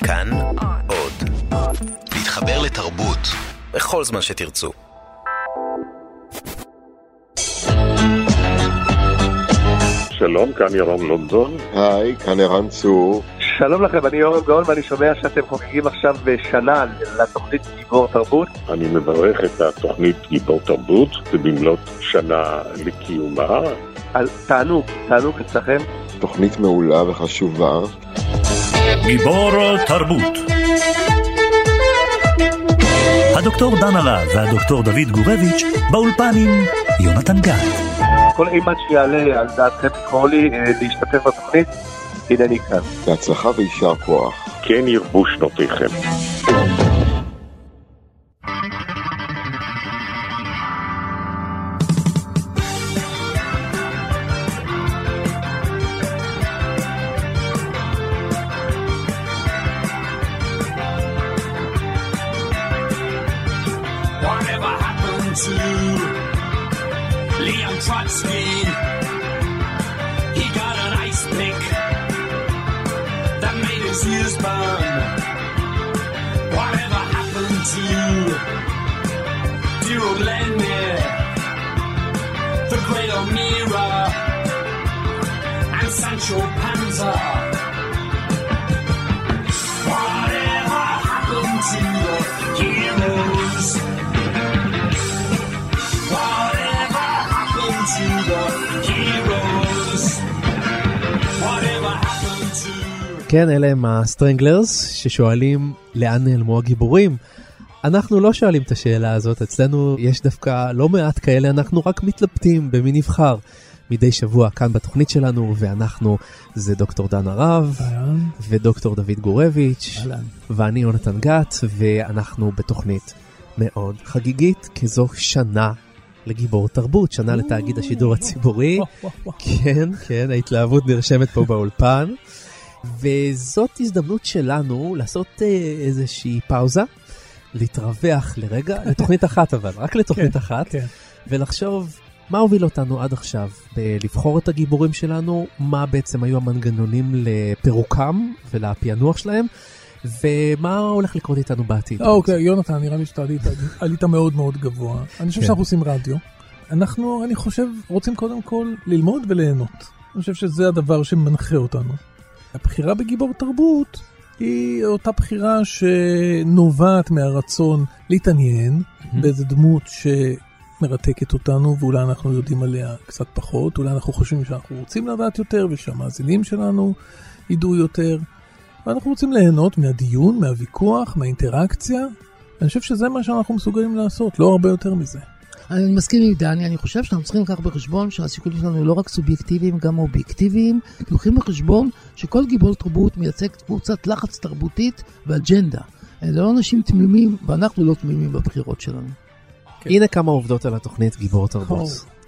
כאן עוד. להתחבר לתרבות בכל זמן שתרצו. שלום, כאן ירום לונדון. היי, כאן ערן צור. שלום לכם, אני יורם גאון ואני שומע שאתם חוגגים עכשיו שנה לתוכנית גיבור תרבות. אני מברך את התוכנית גיבור תרבות במלאת שנה לקיומה. תענוג אצלכם. תוכנית מעולה וחשובה. גיבור תרבות. הדוקטור דן הרב והדוקטור דוד גורביץ' באולפנים יונתן גת. כל אימת שיעלה על דעתכם לקרוא לי להשתתף בתוכנית, הנני כאן. בהצלחה וישר כוח. כן ירבו שנותיכם. כן, אלה הם הסטרנגלרס ששואלים לאן נעלמו הגיבורים. אנחנו לא שואלים את השאלה הזאת, אצלנו יש דווקא לא מעט כאלה, אנחנו רק מתלבטים במי נבחר מדי שבוע כאן בתוכנית שלנו, ואנחנו זה דוקטור דן הרב ודוקטור דוד גורביץ' ואני יונתן גת, ואנחנו בתוכנית מאוד חגיגית, כזו שנה לגיבור תרבות, שנה לתאגיד השידור הציבורי. כן, ההתלהבות נרשמת פה באולפן. וזאת הזדמנות שלנו לעשות איזושהי פאוזה, להתרווח לרגע, לתוכנית אחת אבל, רק לתוכנית אחת, ולחשוב מה הוביל אותנו עד עכשיו, לבחור את הגיבורים שלנו, מה בעצם היו המנגנונים לפירוקם ולפענוח שלהם, ומה הולך לקרות איתנו בעתיד. אוקיי, יונתן, נראה לי שאתה עלית מאוד מאוד גבוה. אני חושב שאנחנו עושים רדיו. אנחנו, אני חושב, רוצים קודם כל ללמוד וליהנות. אני חושב שזה הדבר שמנחה אותנו. הבחירה בגיבור תרבות היא אותה בחירה שנובעת מהרצון להתעניין באיזה דמות שמרתקת אותנו, ואולי אנחנו יודעים עליה קצת פחות, אולי אנחנו חושבים שאנחנו רוצים לדעת יותר ושהמאזינים שלנו ידעו יותר, ואנחנו רוצים ליהנות מהדיון, מהוויכוח, מהאינטראקציה. אני חושב שזה מה שאנחנו מסוגלים לעשות, לא הרבה יותר מזה. אני מסכים עם דני, אני חושב שאנחנו צריכים לקחת בחשבון שהשיקולים שלנו לא רק סובייקטיביים, גם אובייקטיביים. לוקחים בחשבון שכל גיבור תרבות מייצג קבוצת לחץ תרבותית ואג'נדה. אלה לא אנשים תמימים, ואנחנו לא תמימים בבחירות שלנו. הנה כמה עובדות על התוכנית גיבור תרבות.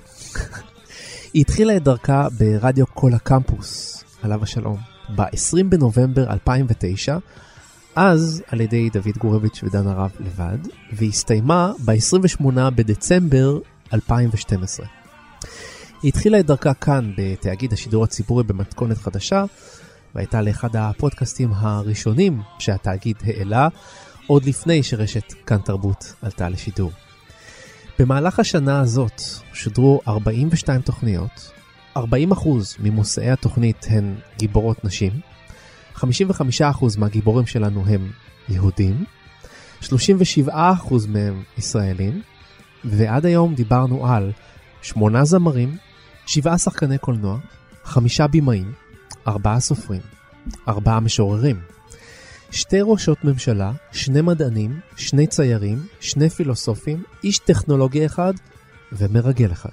היא התחילה את דרכה ברדיו כל הקמפוס, עליו השלום, ב-20 בנובמבר 2009, אז על ידי דוד גורביץ' ודן הרב לבד, והסתיימה ב-28 בדצמבר 2012. היא התחילה את דרכה כאן בתאגיד השידור הציבורי במתכונת חדשה, והייתה לאחד הפודקאסטים הראשונים שהתאגיד העלה, עוד לפני שרשת כאן תרבות עלתה לשידור. במהלך השנה הזאת שודרו 42 תוכניות, 40% ממושאי התוכנית הן גיבורות נשים, 55% מהגיבורים שלנו הם יהודים, 37% מהם ישראלים, ועד היום דיברנו על 8 זמרים, 7 שחקני קולנוע, 5 בימאים, 4 סופרים, 4 משוררים, 2 ראשות ממשלה, 2 מדענים, 2 ציירים, 2 פילוסופים, איש טכנולוגיה אחד ומרגל אחד.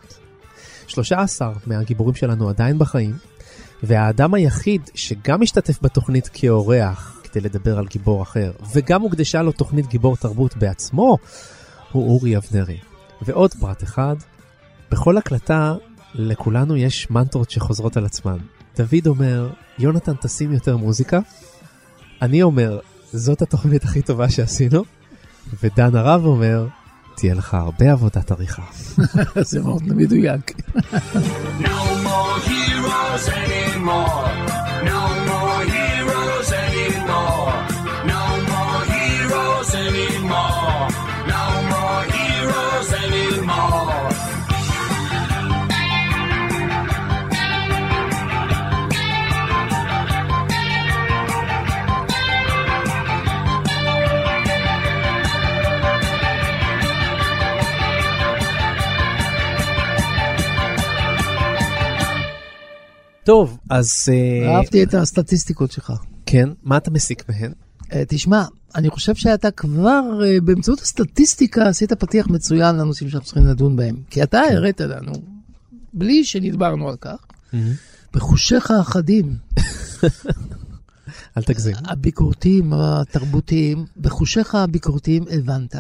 13 מהגיבורים שלנו עדיין בחיים, והאדם היחיד שגם השתתף בתוכנית כאורח כדי לדבר על גיבור אחר, וגם הוקדשה לו תוכנית גיבור תרבות בעצמו, הוא אורי אבנרי. ועוד פרט אחד, בכל הקלטה לכולנו יש מנטרות שחוזרות על עצמן. דוד אומר, יונתן תשים יותר מוזיקה. אני אומר, זאת התוכנית הכי טובה שעשינו. ודן הרב אומר, תהיה לך הרבה עבודת עריכה. זה מאוד מדויק. No more heroes anymore. No more heroes anymore. טוב, אז... אהבתי את הסטטיסטיקות שלך. כן, מה אתה מסיק מהן? תשמע, אני חושב שאתה כבר באמצעות הסטטיסטיקה עשית פתיח מצוין לנושאים שאנחנו צריכים לדון בהם. כי אתה הראת לנו, בלי שנדברנו על כך, בחושיך האחדים. אל תגזים. הביקורתיים, התרבותיים, בחושיך הביקורתיים הבנת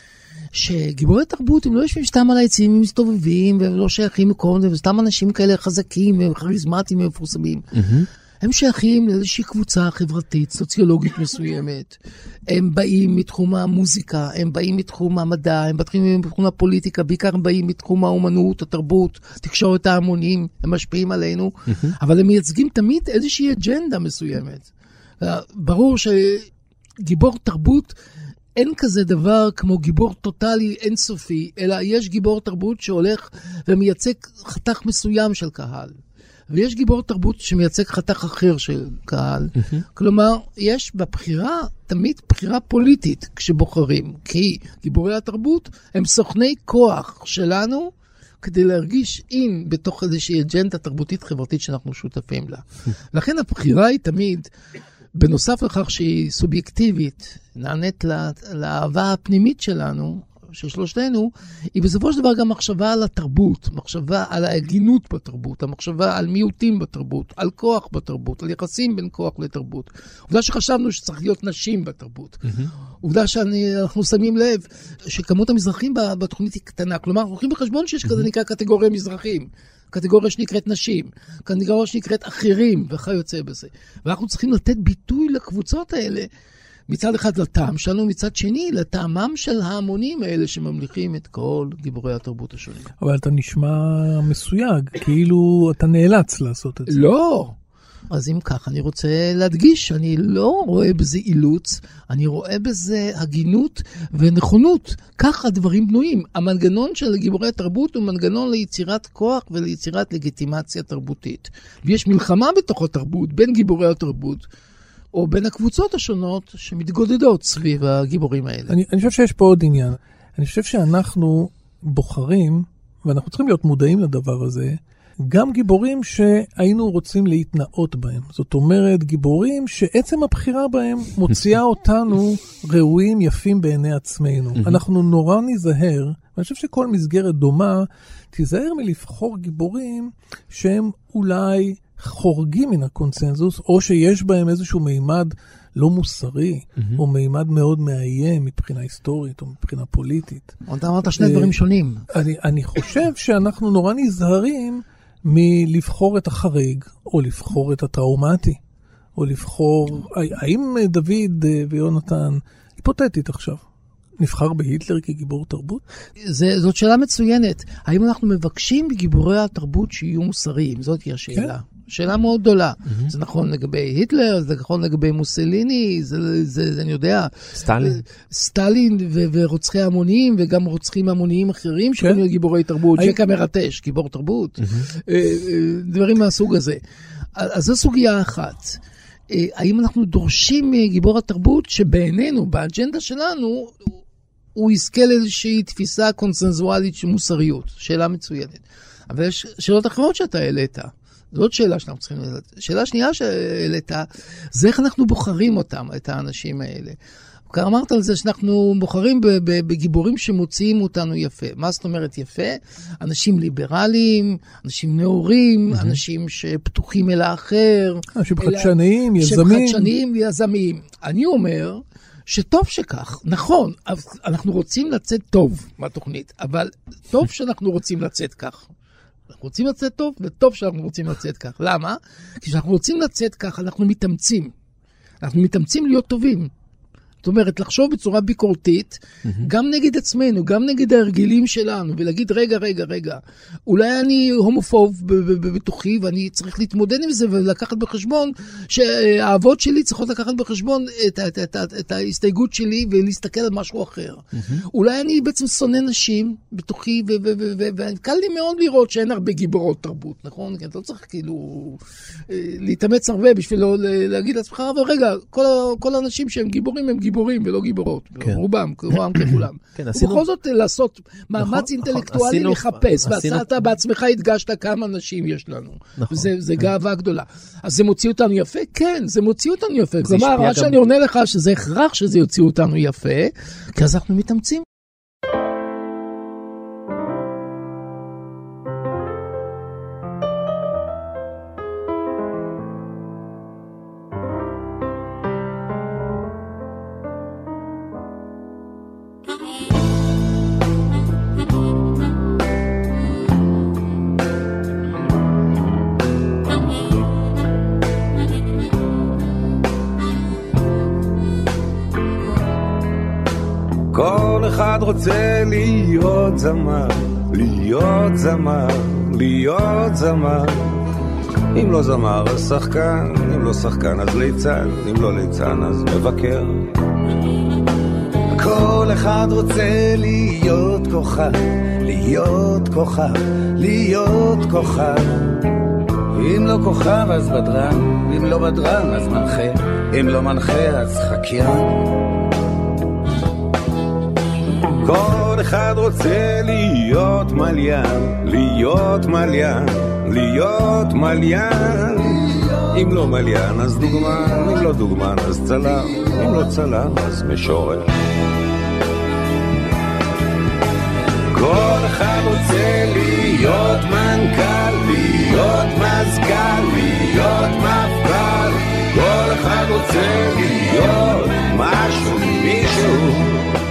שגיבורי תרבות הם לא יושבים סתם על העצים, הם מסתובבים והם לא שייכים מקום, וסתם אנשים כאלה חזקים וכריזמטיים ומפורסמים. הם שייכים לאיזושהי קבוצה חברתית, סוציולוגית מסוימת. הם באים מתחום המוזיקה, הם באים מתחום המדע, הם באים מתחום הפוליטיקה, בעיקר הם באים מתחום האומנות, התרבות, תקשורת ההמונים, הם משפיעים עלינו, אבל הם מייצגים תמיד איזושהי אג'נדה מסוימת. ברור שגיבור תרבות, אין כזה דבר כמו גיבור טוטלי אינסופי, אלא יש גיבור תרבות שהולך ומייצג חתך מסוים של קהל. ויש גיבור תרבות שמייצג חתך אחר של קהל. כלומר, יש בבחירה תמיד בחירה פוליטית כשבוחרים, כי גיבורי התרבות הם סוכני כוח שלנו, כדי להרגיש אין בתוך איזושהי אג'נדה תרבותית חברתית שאנחנו שותפים לה. לכן הבחירה היא תמיד, בנוסף לכך שהיא סובייקטיבית, נענית לאהבה הפנימית שלנו, של שלושתנו, היא בסופו של דבר גם מחשבה על התרבות, מחשבה על ההגינות בתרבות, המחשבה על מיעוטים בתרבות, על כוח בתרבות, על יחסים בין כוח לתרבות. עובדה שחשבנו שצריך להיות נשים בתרבות. עובדה שאנחנו שמים לב שכמות המזרחים בתוכנית היא קטנה. כלומר, אנחנו הולכים בחשבון שיש כזה נקרא קטגוריה מזרחים. קטגוריה שנקראת נשים, קטגוריה שנקראת אחרים, וכיוצא בזה. ואנחנו צריכים לתת ביטוי לקבוצות האלה, מצד אחד לטעם שלנו, מצד שני לטעמם של ההמונים האלה שממליכים את כל גיבורי התרבות השונים. אבל אתה נשמע מסויג, כאילו אתה נאלץ לעשות את זה. לא. אז אם כך, אני רוצה להדגיש, אני לא רואה בזה אילוץ, אני רואה בזה הגינות ונכונות. כך הדברים בנויים. המנגנון של גיבורי התרבות הוא מנגנון ליצירת כוח וליצירת לגיטימציה תרבותית. ויש מלחמה בתוך התרבות, בין גיבורי התרבות, או בין הקבוצות השונות שמתגודדות סביב הגיבורים האלה. אני חושב שיש פה עוד עניין. אני חושב שאנחנו בוחרים, ואנחנו צריכים להיות מודעים לדבר הזה, גם גיבורים שהיינו רוצים להתנאות בהם. זאת אומרת, גיבורים שעצם הבחירה בהם מוציאה אותנו ראויים יפים בעיני עצמנו. אנחנו נורא נזהר, ואני חושב שכל מסגרת דומה, תיזהר מלבחור גיבורים שהם אולי חורגים מן הקונצנזוס, או שיש בהם איזשהו מימד לא מוסרי, או מימד מאוד מאיים מבחינה היסטורית, או מבחינה פוליטית. אתה אמרת שני דברים שונים. אני חושב שאנחנו נורא נזהרים מלבחור את החריג, או לבחור את הטראומטי, או לבחור... האם דוד ויונתן, היפותטית עכשיו, נבחר בהיטלר כגיבור תרבות? זאת שאלה מצוינת. האם אנחנו מבקשים בגיבורי התרבות שיהיו מוסריים? זאת היא השאלה. שאלה מאוד גדולה. זה נכון לגבי היטלר, זה נכון לגבי מוסליני, זה אני יודע. סטלין ורוצחי המוניים, וגם רוצחים המוניים אחרים שקוראים להיות גיבורי תרבות. ג'קה מרטש, גיבור תרבות. דברים מהסוג הזה. אז זו סוגיה אחת. האם אנחנו דורשים מגיבור התרבות שבעינינו, באג'נדה שלנו, הוא יזכה לאיזושהי תפיסה קונסנזואלית של מוסריות? שאלה מצוינת. אבל יש שאלות אחרות שאתה העלית. זאת שאלה שאנחנו צריכים לדעת. שאלה שנייה שהעלית, זה איך אנחנו בוחרים אותם, את האנשים האלה. כבר אמרת על זה שאנחנו בוחרים בגיבורים שמוציאים אותנו יפה. מה זאת אומרת יפה? אנשים ליברליים, אנשים נאורים, אנשים שפתוחים אל האחר. אנשים חדשניים, יזמים. חדשניים ויזמים. אני אומר שטוב שכך, נכון, אנחנו רוצים לצאת טוב מהתוכנית, אבל טוב שאנחנו רוצים לצאת כך. אנחנו רוצים לצאת טוב, וטוב שאנחנו רוצים לצאת כך. למה? כי כשאנחנו רוצים לצאת כך, אנחנו מתאמצים. אנחנו מתאמצים להיות טובים. זאת אומרת, לחשוב בצורה ביקורתית, גם נגד עצמנו, גם נגד ההרגלים שלנו, ולהגיד, רגע, אולי אני הומופוב בתוכי, ואני צריך להתמודד עם זה, ולקחת בחשבון, שהאהבות שלי צריכות לקחת בחשבון את ההסתייגות שלי, ולהסתכל על משהו אחר. אולי אני בעצם שונא נשים בתוכי, וקל לי מאוד לראות שאין הרבה גיבורות תרבות, נכון? כי אתה לא צריך כאילו להתאמץ הרבה בשביל להגיד לעצמך, אבל רגע, כל האנשים שהם גיבורים, הם גיבורים. גיבורים ולא גיבורות, רובם ככולם. ובכל זאת לעשות מאמץ אינטלקטואלי לחפש, ואתה בעצמך הדגשת כמה נשים יש לנו. זה גאווה גדולה. אז זה מוציא אותנו יפה? כן, זה מוציא אותנו יפה. כלומר, מה שאני עונה לך שזה הכרח שזה יוציא אותנו יפה, כי אז אנחנו מתאמצים. כל אחד רוצה להיות זמר, להיות זמר, להיות זמר. אם לא זמר אז שחקן, אם לא שחקן אז ליצן, אם לא ליצן אז מבקר. כל אחד רוצה להיות כוכב, להיות כוכב, להיות כוכב. אם לא כוכב אז בדרן, אם לא בדרן אז מנחה, אם לא מנחה אז חקיין. כל אחד רוצה להיות מליין, להיות מליין, להיות מליין. אם לא מליין אז דוגמן, אם לא דוגמן אז צלם, אם לא צלם אז משורר. כל אחד רוצה להיות מנכ"ל, להיות מזכ"ל, להיות מפכ"ל. כל אחד רוצה להיות משהו, מישהו.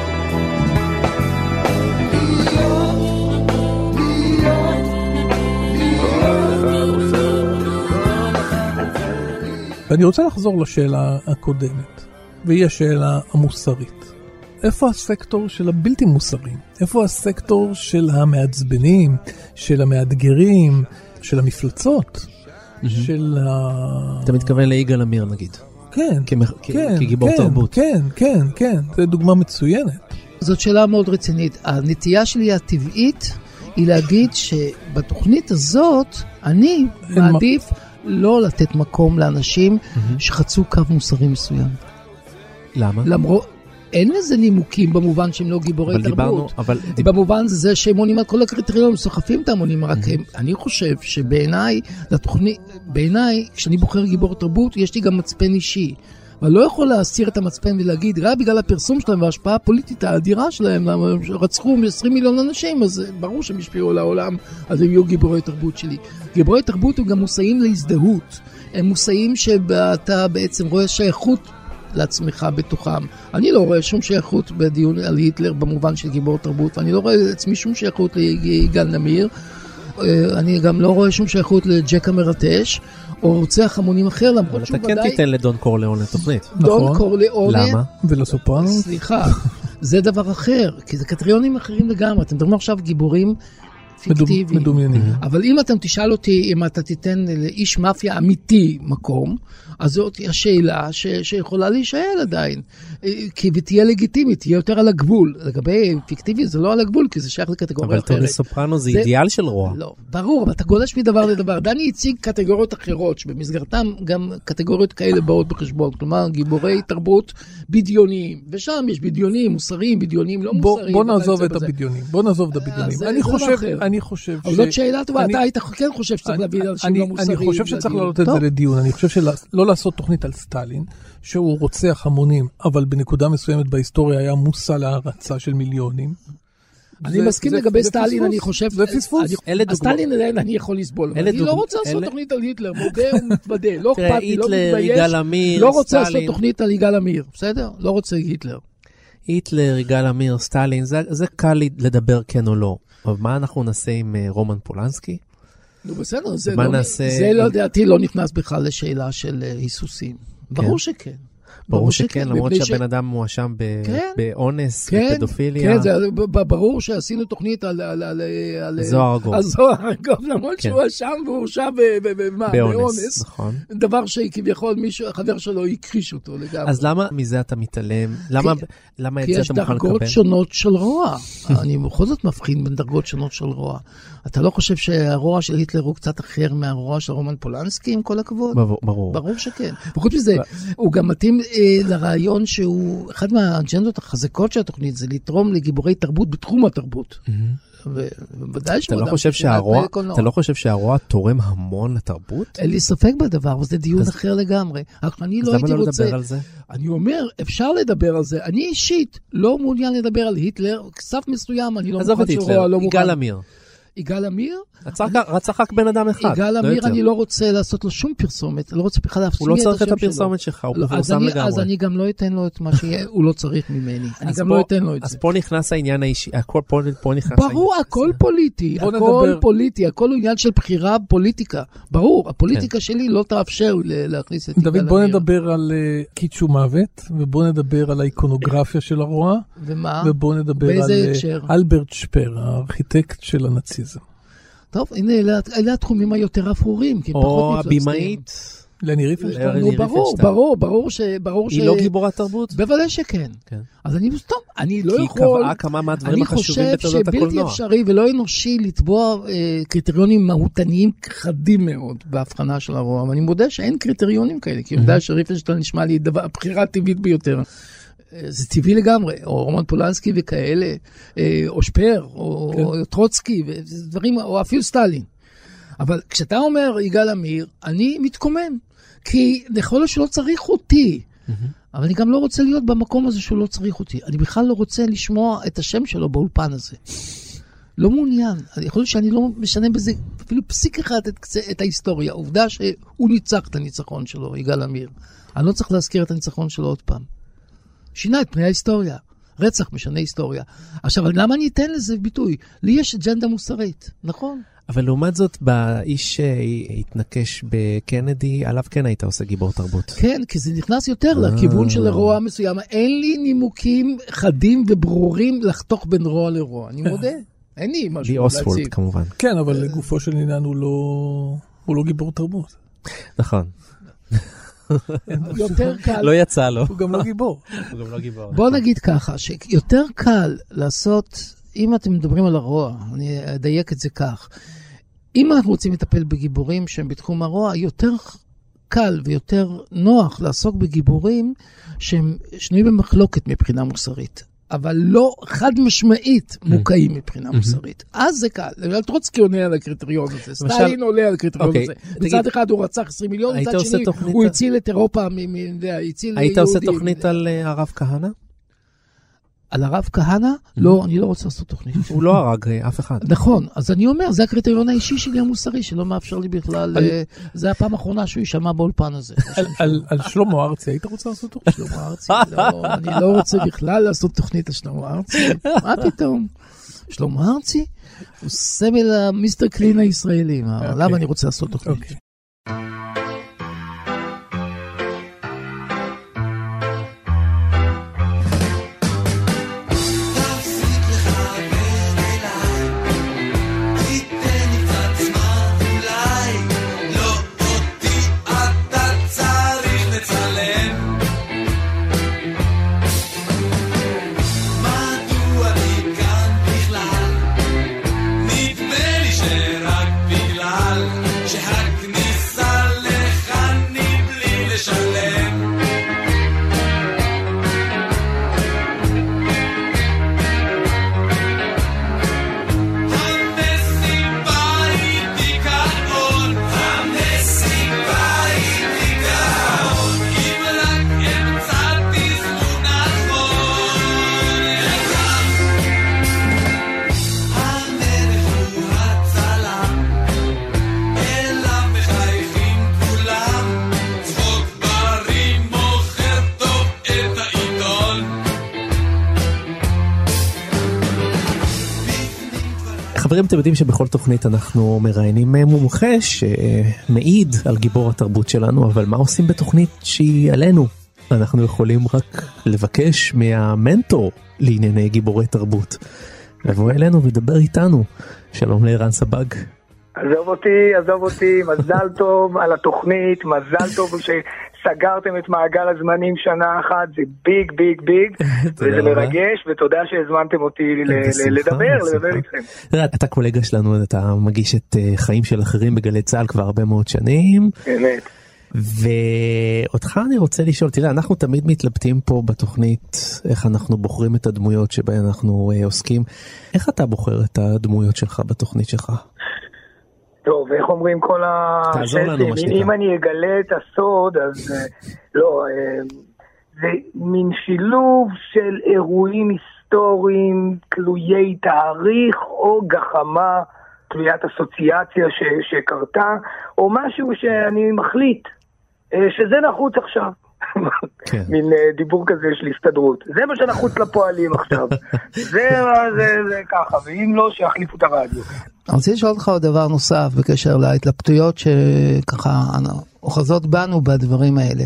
ואני רוצה לחזור לשאלה הקודמת, והיא השאלה המוסרית. איפה הסקטור של הבלתי מוסריים? איפה הסקטור של המעצבנים, של המאתגרים, של המפלצות, של אתה מתכוון ליגאל עמיר נגיד? כן, כגיבור תרבות. כן, זו דוגמה מצוינת. זאת שאלה מאוד רצינית. הנטייה שלי הטבעית היא להגיד שבתוכנית הזאת אני מעדיף לא לתת מקום לאנשים שחצו קו מוסרי מסוים. למה? למרות, אין לזה נימוקים במובן שהם לא גיבורי תרבות. במובן זה שהם עונים על כל הקריטריונים, סוחפים את המונים, רק אני חושב שבעיניי, בעיניי, כשאני בוחר גיבור תרבות, יש לי גם מצפן אישי. אבל לא יכול להסיר את המצפן ולהגיד, רק בגלל הפרסום שלהם וההשפעה הפוליטית האדירה שלהם, רצחו 20 מיליון אנשים, אז ברור שהם השפיעו על העולם, אז הם יהיו גיבורי תרבות שלי. גיבורי תרבות הם גם מושאים להזדהות. הם מושאים שאתה בעצם רואה שייכות לעצמך בתוכם. אני לא רואה שום שייכות בדיון על היטלר במובן של גיבור תרבות, ואני לא רואה לעצמי שום שייכות ליגאל עמיר. אני גם לא רואה שום שייכות לג'ק המרטש, או רוצח המונים אחר, למרות שהוא ודאי... אתה כן תיתן לדון קורליאון לתוכנית. דון קורליאון... למה? ולסופרנו? סליחה, זה דבר אחר, כי זה קריטריונים אחרים לגמרי. אתם מדברים עכשיו גיבורים פיקטיביים. מדומיינים. אבל אם אתם תשאל אותי, אם אתה תיתן לאיש מאפיה אמיתי מקום, אז זאת השאלה שיכולה להישאל עדיין. כי תהיה לגיטימית, תהיה יותר על הגבול. לגבי פיקטיבי זה לא על הגבול, כי זה שייך לקטגוריה אחרת. אבל טוני סופרנו זה אידיאל של רוע. לא, ברור, אבל אתה גולש מדבר לדבר. דני הציג קטגוריות אחרות, שבמסגרתם גם קטגוריות כאלה באות בחשבון. כלומר, גיבורי תרבות בדיוניים. ושם יש בדיונים מוסריים, בדיונים לא מוסריים. בוא נעזוב את הבדיונים. בוא נעזוב את הבדיונים. אני חושב אבל זאת שאלה טובה, אתה היית כן חושב שצריך להביא אנשים לא מוסריים. אני חושב שצריך להעלות את זה לדיון. אני חושב שלא לעשות תוכנית על סטלין, שהוא רוצח המונים, אבל בנקודה מסוימת בהיסטוריה היה מושא להערצה של מיליונים. אני מסכים לגבי סטלין, אני חושב... זה פספוס. הסטלין אני יכול לסבול. אני לא רוצה לעשות תוכנית על היטלר, מודה ומתוודה, לא אכפת לי, לא מתבייש. לא רוצה לעשות תוכנית על יגאל עמיר, בסדר? לא רוצה היטלר. היטלר, יגאל עמיר, סטלין, זה קל לדבר כן או לא. אבל מה אנחנו נעשה עם רומן פולנסקי? נו בסדר, זה לא דעתי לא נכנס בכלל לשאלה של היסוסים. ברור שכן. ברור שכן, למרות שהבן אדם מואשם באונס, בפדופיליה. כן, ברור שעשינו תוכנית על זוהר ארגוב. למרות שהוא הואשם והורשע באונס. נכון. דבר שכביכול חבר שלו הכחיש אותו לגמרי. אז למה מזה אתה מתעלם? למה את זה אתה מוכן לקבל? כי יש דרגות שונות של רוע. אני בכל זאת מבחין בין דרגות שונות של רוע. אתה לא חושב שהרוע של היטלר הוא קצת אחר מהרוע של רומן פולנסקי, עם כל הכבוד? ברור. ברור שכן. וחוץ מזה, הוא גם מתאים לרעיון שהוא, אחד מהאג'נדות החזקות של התוכנית, זה לתרום לגיבורי תרבות בתחום התרבות. ובוודאי אתה לא חושב שהרוע תורם המון לתרבות? אין לי ספק בדבר, אבל זה דיון אחר לגמרי. אני לא הייתי רוצה, אני אומר, אפשר לדבר על זה. אני אישית לא מעוניין לדבר על היטלר, כסף מסוים, אני לא מוכן שרוע לא מוכן. יגאל עמיר. יגאל עמיר? רצח רק בן אדם אחד. יגאל עמיר, אני לא רוצה לעשות לו שום פרסומת, לא רוצה בכלל להפסיד את השם שלו. הוא לא צריך את הפרסומת שלך, הוא מפורסם לגמרי. אז אני גם לא אתן לו את מה שהוא לא צריך ממני. אני גם לא אתן לו את זה. אז פה נכנס העניין האישי, ברור, הכל פוליטי, הכל פוליטי, הכל עניין של בחירה פוליטיקה. ברור, הפוליטיקה שלי לא תאפשר להכניס את יגאל עמיר. דוד, בוא נדבר על קיצ'ו מוות, ובוא נדבר על האיקונוגרפיה של הרוע. ומה? ובוא נדבר על אלברט שפר, הארכיטקט של הנאציזם. טוב, הנה, אלה התחומים היותר אפורים. או הבימאית. לני ריפנשטיין. ברור ש... היא לא גיבורת תרבות? בוודאי שכן. אז אני מסתום, אני לא יכול... כי היא קבעה כמה מהדברים החשובים בתולדות הקולנוע. אני חושב שבלתי אפשרי ולא אנושי לתבוע קריטריונים מהותניים חדים מאוד בהבחנה של הרוע, ואני מודה שאין קריטריונים כאלה, כי יודע שריפנשטיין נשמע לי הבחירה הטבעית ביותר. זה טבעי לגמרי, או רומן פולנסקי וכאלה, או שפר, או טרוצקי, ודברים, או אפילו סטלין. אבל כשאתה אומר יגאל עמיר, אני מתקומם, כי יכול להיות שלא צריך אותי, אבל אני גם לא רוצה להיות במקום הזה שהוא לא צריך אותי. אני בכלל לא רוצה לשמוע את השם שלו באולפן הזה. לא מעוניין. יכול להיות שאני לא משנה בזה אפילו פסיק אחד את ההיסטוריה. העובדה שהוא ניצח את הניצחון שלו, יגאל עמיר. אני לא צריך להזכיר את הניצחון שלו עוד פעם. שינה את פני ההיסטוריה. רצח משנה היסטוריה. עכשיו, למה אני אתן לזה ביטוי? לי יש אג'נדה מוסרית, נכון? אבל לעומת זאת, באיש שהתנקש בקנדי, עליו כן היית עושה גיבור תרבות. כן, כי זה נכנס יותר לכיוון של רוע מסוים. אין לי נימוקים חדים וברורים לחתוך בין רוע לרוע. אני מודה. אין לי משהו להציג. בי אוסוולד, כמובן. כן, אבל לגופו של עניין הוא לא גיבור תרבות. נכון. יותר קל. לא יצא לו. הוא גם לא גיבור. בוא נגיד ככה, שיותר קל לעשות, אם אתם מדברים על הרוע, אני אדייק את זה כך, אם אנחנו רוצים לטפל בגיבורים שהם בתחום הרוע, יותר קל ויותר נוח לעסוק בגיבורים שהם שנויים במחלוקת מבחינה מוסרית. אבל לא חד משמעית מוקעים מבחינה מוסרית. אז זה קל. טרוצקי עונה על הקריטריון הזה. סטלין עולה על הקריטריון הזה. מצד אחד הוא רצח 20 מיליון, מצד שני הוא הציל את אירופה, היית עושה תוכנית על הרב כהנא? על הרב כהנא? לא, אני לא רוצה לעשות תוכנית. הוא לא הרג אף אחד. נכון, אז אני אומר, זה הקריטריון האישי שלי המוסרי, שלא מאפשר לי בכלל, זה הפעם האחרונה שהוא יישמע באולפן הזה. על שלמה ארצי, היית רוצה לעשות תוכנית? שלמה ארצי, לא, אני לא רוצה בכלל לעשות תוכנית על שלמה ארצי. מה פתאום? שלמה ארצי? הוא סמל המיסטר קלין הישראלי. למה אני רוצה לעשות תוכנית? חברים, אתם יודעים שבכל תוכנית אנחנו מראיינים מומחה שמעיד על גיבור התרבות שלנו, אבל מה עושים בתוכנית שהיא עלינו? אנחנו יכולים רק לבקש מהמנטור לענייני גיבורי תרבות. לבוא אלינו ולדבר איתנו. שלום לערן סבג. עזוב אותי, מזל טוב על התוכנית, מזל טוב שסגרתם את מעגל הזמנים שנה אחת, זה ביג, וזה מרגש, ותודה שהזמנתם אותי לדבר איתכם. אתה קולגה שלנו, אתה מגיש את חיים של אחרים בגלי צהל כבר הרבה מאוד שנים. באמת. ואותך אני רוצה לשאול, תראה, אנחנו תמיד מתלבטים פה בתוכנית, איך אנחנו בוחרים את הדמויות שבהן אנחנו עוסקים. איך אתה בוחר את הדמויות שלך בתוכנית שלך? טוב, איך אומרים כל השטים? אם אני אגלה את הסוד, אז לא, זה מין שילוב של אירועים היסטוריים, תלויי תאריך או גחמה, תלוית אסוציאציה שקרתה, או משהו שאני מחליט שזה נחוץ עכשיו. מין דיבור כזה של הסתדרות. זה מה שנחוץ לפועלים עכשיו. זה ככה, ואם לא, שיחליפו את הרדיו. אני רוצה לשאול אותך עוד דבר נוסף בקשר להתלבטויות שככה אוחזות בנו בדברים האלה.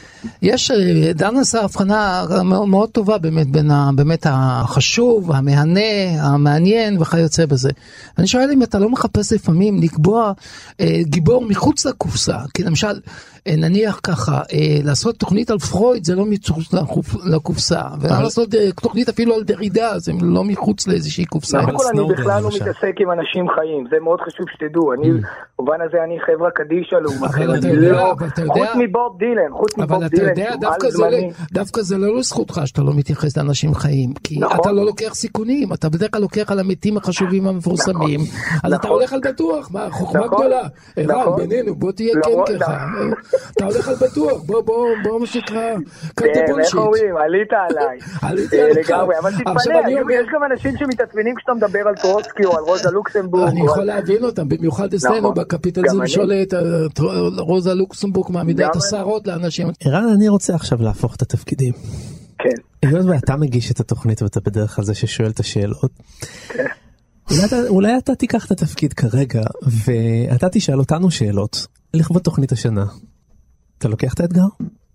דן עשה הבחנה מאוד טובה באמת החשוב, המהנה, המעניין וכיוצא בזה. אני שואל אם אתה לא מחפש לפעמים לקבוע גיבור מחוץ לקופסה, כי למשל נניח ככה, לעשות תוכנית על פרויד זה לא מחוץ לקופסה, ולעשות תוכנית אפילו על דרידה זה לא מחוץ לאיזושהי קופסה. אני בכלל לא מתעסק עם אנשים חיים, זה מאוד חשוב שתדעו, במובן הזה אני חברה קדישה לעומת, חוץ מבוב דילן, אבל אתה יודע, דווקא זה לא לזכותך שאתה לא מתייחס לאנשים חיים, כי אתה לא לוקח סיכונים, אתה בדרך כלל לוקח על המתים החשובים המפורסמים, אז אתה הולך על בטוח, חוכמה גדולה, ערן, בינינו, בוא תהיה כן ככה, אתה הולך על בטוח, בוא מה שקרה, איך אומרים, עלית עליי, לגמרי, אבל תתפלא, יש גם אנשים שמתעצבנים כשאתה מדבר על טרוצקי או על רוזה לוקסמבורג. אני יכול להבין אותם, במיוחד אצלנו בקפיטליזם שולט, רוזה לוקסמבורג מעמידה את השערות לאנשים. ערן, אני רוצה עכשיו להפוך את התפקידים. כן. היות ואתה מגיש את התוכנית ואתה בדרך כלל זה ששואל את השאלות. כן. אולי אתה תיקח את התפקיד כרגע, ואתה תשאל אותנו שאלות לכבוד תוכנית השנה. אתה לוקח את האתגר?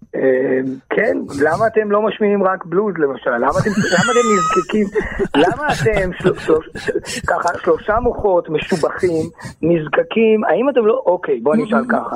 כן, למה אתם לא משמיעים רק בלוז למשל? למה אתם נזקקים? למה אתם ככה 3 מוחות משובחים, נזקקים? האם אתם לא... אוקיי, בוא נשאל ככה.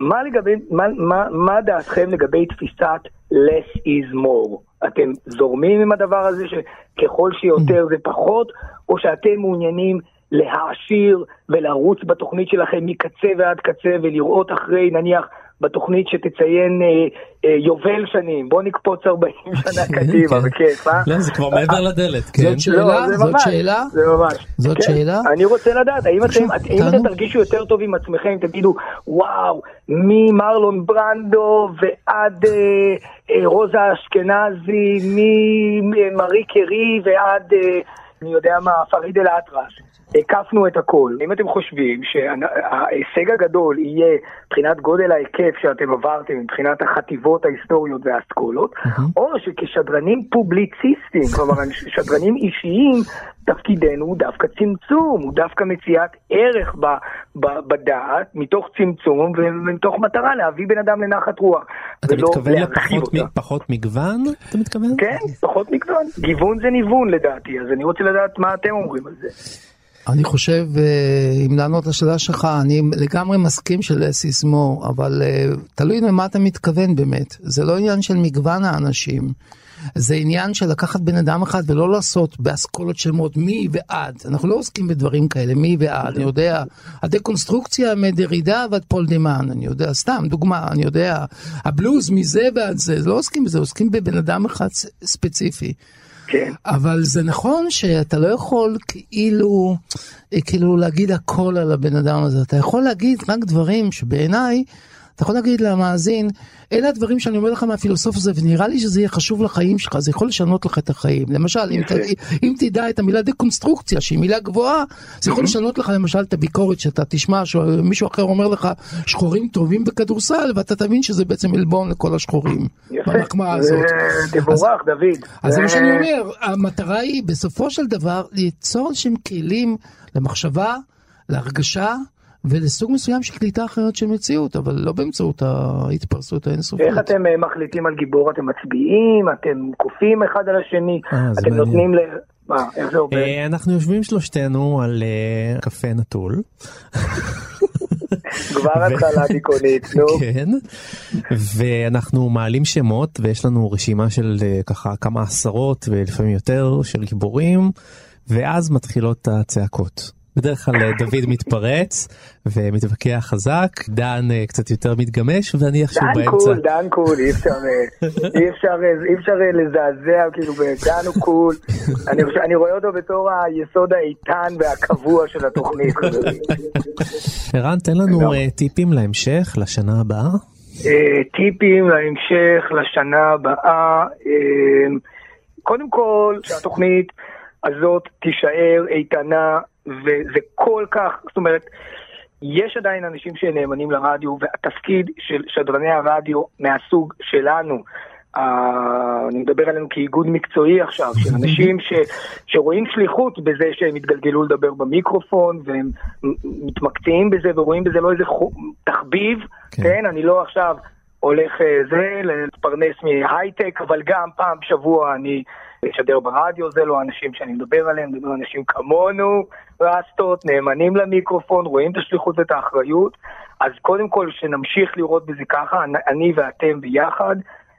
מה דעתכם לגבי תפיסת less is more? אתם זורמים עם הדבר הזה שככל שיותר זה פחות, או שאתם מעוניינים להעשיר ולרוץ בתוכנית שלכם מקצה ועד קצה ולראות אחרי נניח בתוכנית שתציין יובל שנים, בוא נקפוץ 40 שנה קדימה, בכיף, אה? לא, זה כבר מעבר לדלת, כן? זאת שאלה? זה ממש. זאת שאלה? אני רוצה לדעת, האם אתם תרגישו יותר טוב עם עצמכם, תגידו, וואו, ממרלון ברנדו ועד רוזה אשכנזי, ממרי קרי ועד, אני יודע מה, פריד אל אטרש. הקפנו את הכל. אם אתם חושבים שההישג הגדול יהיה מבחינת גודל ההיקף שאתם עברתם, מבחינת החטיבות ההיסטוריות והאסכולות, או שכשדרנים פובליציסטים, כלומר שדרנים אישיים, תפקידנו הוא דווקא צמצום, הוא דווקא מציאת ערך בדעת, מתוך צמצום ומתוך מטרה להביא בן אדם לנחת רוח. אתה מתכוון לפחות מגוון? אתה מתכוון? כן, פחות מגוון. גיוון זה ניוון לדעתי, אז אני רוצה לדעת מה אתם אומרים על זה. אני חושב, אם לענות לשאלה שלך, אני לגמרי מסכים של less is more, אבל תלוי למה אתה מתכוון באמת. זה לא עניין של מגוון האנשים, זה עניין של לקחת בן אדם אחד ולא לעשות באסכולות שמות מי ועד. אנחנו לא עוסקים בדברים כאלה, מי ועד. אני יודע, הדקונסטרוקציה מדרידה ועד פול דימן, אני יודע, סתם דוגמה, אני יודע, הבלוז מזה ועד זה, לא עוסקים בזה, עוסקים בבן אדם אחד ספציפי. כן. אבל זה נכון שאתה לא יכול כאילו להגיד הכל על הבן אדם הזה, אתה יכול להגיד רק דברים שבעיניי, אתה יכול להגיד למאזין, אלה הדברים שאני אומר לך מהפילוסוף הזה, ונראה לי שזה יהיה חשוב לחיים שלך, זה יכול לשנות לך את החיים. למשל, אם תדע את המילה דקונסטרוקציה, שהיא מילה גבוהה, זה יכול לשנות לך למשל את הביקורת שאתה תשמע, שמישהו אחר אומר לך, שחורים טובים בכדורסל, ואתה תבין שזה בעצם אלבון לכל השחורים. במחמאה הזאת. תבורך, דוד. אז זה מה שאני אומר, המטרה היא בסופו של דבר, ליצור שם כלים למחשבה, להרגשה, ולסוג מסוים של קליטה אחרת של מציאות, אבל לא באמצעות ההתפרסות האינסופית. איך אתם מחליטים על גיבור? אתם מצביעים? אתם קופים אחד על השני? אתם נותנים איך זה עובד? אנחנו יושבים שלושתנו על קפה נטול. כבר התחלה דיכאונית, נו. כן, ואנחנו מעלים שמות, ויש לנו רשימה של ככה כמה עשרות, ולפעמים יותר, של גיבורים, ואז מתחילות הצעקות. בדרך כלל דוד מתפרץ ומתווכח חזק, דן קצת יותר מתגמש, ואני עכשיו באמצע. דן קול, אי אפשר לזעזע, כאילו, דן הוא קול. אני רואה אותו בתור היסוד האיתן והקבוע של התוכנית. ערן, תן לנו טיפים להמשך, לשנה הבאה. טיפים להמשך, לשנה הבאה. קודם כל, שהתוכנית הזאת תישאר איתנה, וזה כל כך, זאת אומרת, יש עדיין אנשים שנאמנים לרדיו, והתפקיד של שדרני הרדיו מהסוג שלנו, אני מדבר עלינו כאיגוד מקצועי עכשיו, של אנשים שרואים שליחות בזה שהם התגלגלו לדבר במיקרופון, והם מתמקצעים בזה ורואים בזה לא איזה תחביב, כן, אני לא עכשיו הולך להתפרנס מהייטק, אבל גם פעם בשבוע אני לשדר ברדיו, זה לא האנשים שאני מדבר עליהם, מדבר אנשים כמונו, רסטות, נאמנים למיקרופון, רואים את השליחות ואת האחריות, אז קודם כל שנמשיך לראות בזה ככה, אני ואתם ביחד,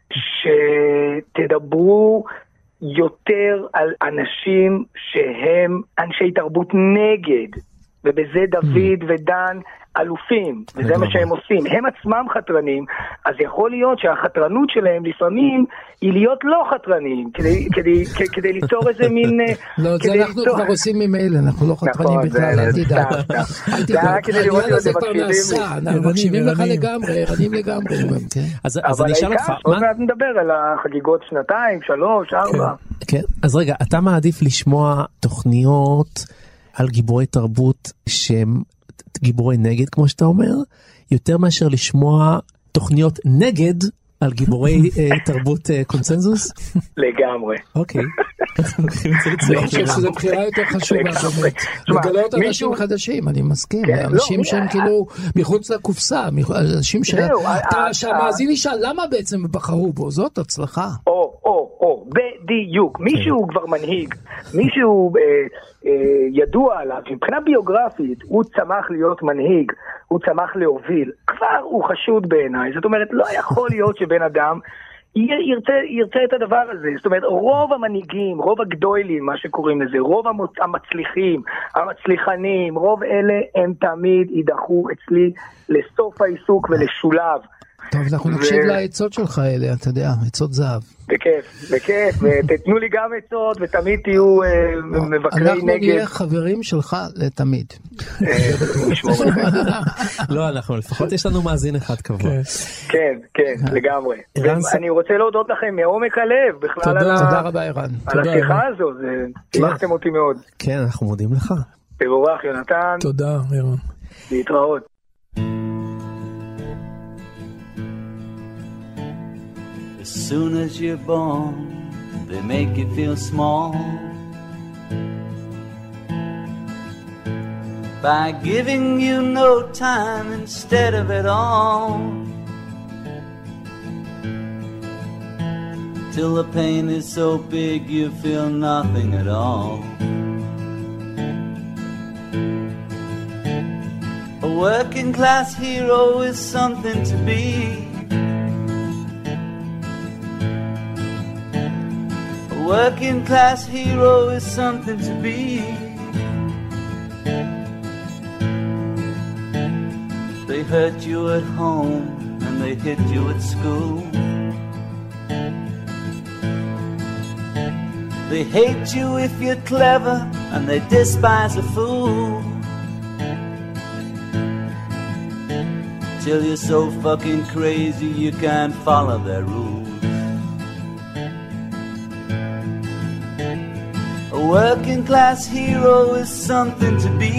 שתדברו יותר על אנשים שהם אנשי תרבות נגד, ובזה דוד ודן אלופים, וזה מה שהם עושים. הם עצמם חתרנים, אז יכול להיות שהחתרנות שלהם לפעמים היא להיות לא חתרנים, כדי ליצור איזה מין... לא, זה אנחנו כבר עושים ממילא, אנחנו לא חתרנים בכלל, אל תדע. העניין הזה כבר נעשה, אנחנו מקשיבים לך לגמרי, ערנים לגמרי. אז אני אשאל אותך... עוד מעט נדבר על החגיגות 2, 3, 4. כן, אז רגע, אתה מעדיף לשמוע תוכניות על גיבורי תרבות שהם גיבורי נגד, כמו שאתה אומר, יותר מאשר לשמוע תוכניות נגד על גיבורי תרבות קונצנזוס? לגמרי. אוקיי. אני חושב שזו בחירה יותר חשובה. לגלות אנשים חדשים, אני מסכים. אנשים שהם כאילו מחוץ לקופסה, אנשים שהמאזין ישאל, למה בעצם בחרו בו? זאת הצלחה. בדיוק. מישהו כבר מנהיג, מישהו ידוע עליו, מבחינה ביוגרפית, הוא צמח להיות מנהיג, הוא צמח להוביל, כבר הוא חשוד בעיניי. זאת אומרת, לא יכול להיות שבן אדם ירצה את הדבר הזה. זאת אומרת, רוב המנהיגים, רוב הגדולים, מה שקוראים לזה, רוב המצליחים, המצליחנים, רוב אלה הם תמיד יידחו אצלי לסוף העיסוק ולשולב. טוב, אנחנו נקשיב לעצות שלך אלה, אתה יודע, עצות זהב. בכיף, ותתנו לי גם עצות, ותמיד תהיו מבקרי נגד. אנחנו נהיה חברים שלך לתמיד. לא, אנחנו לפחות יש לנו מאזין אחד קבוע. כן, לגמרי. אני רוצה להודות לכם מעומק הלב, בכלל תודה רבה, ערן. על השיחה הזו, שמחתם אותי מאוד. כן, אנחנו מודים לך. תבורך, יונתן. תודה, ערן. להתראות. As soon as you're born, they make you feel small by giving you no time instead of it all, till the pain is so big you feel nothing at all. A working class hero is something to be. Working class hero is something to be. They hurt you at home and they hit you at school. They hate you if you're clever and they despise a fool. Till you're so fucking crazy you can't follow their rules. A working class hero is something to be.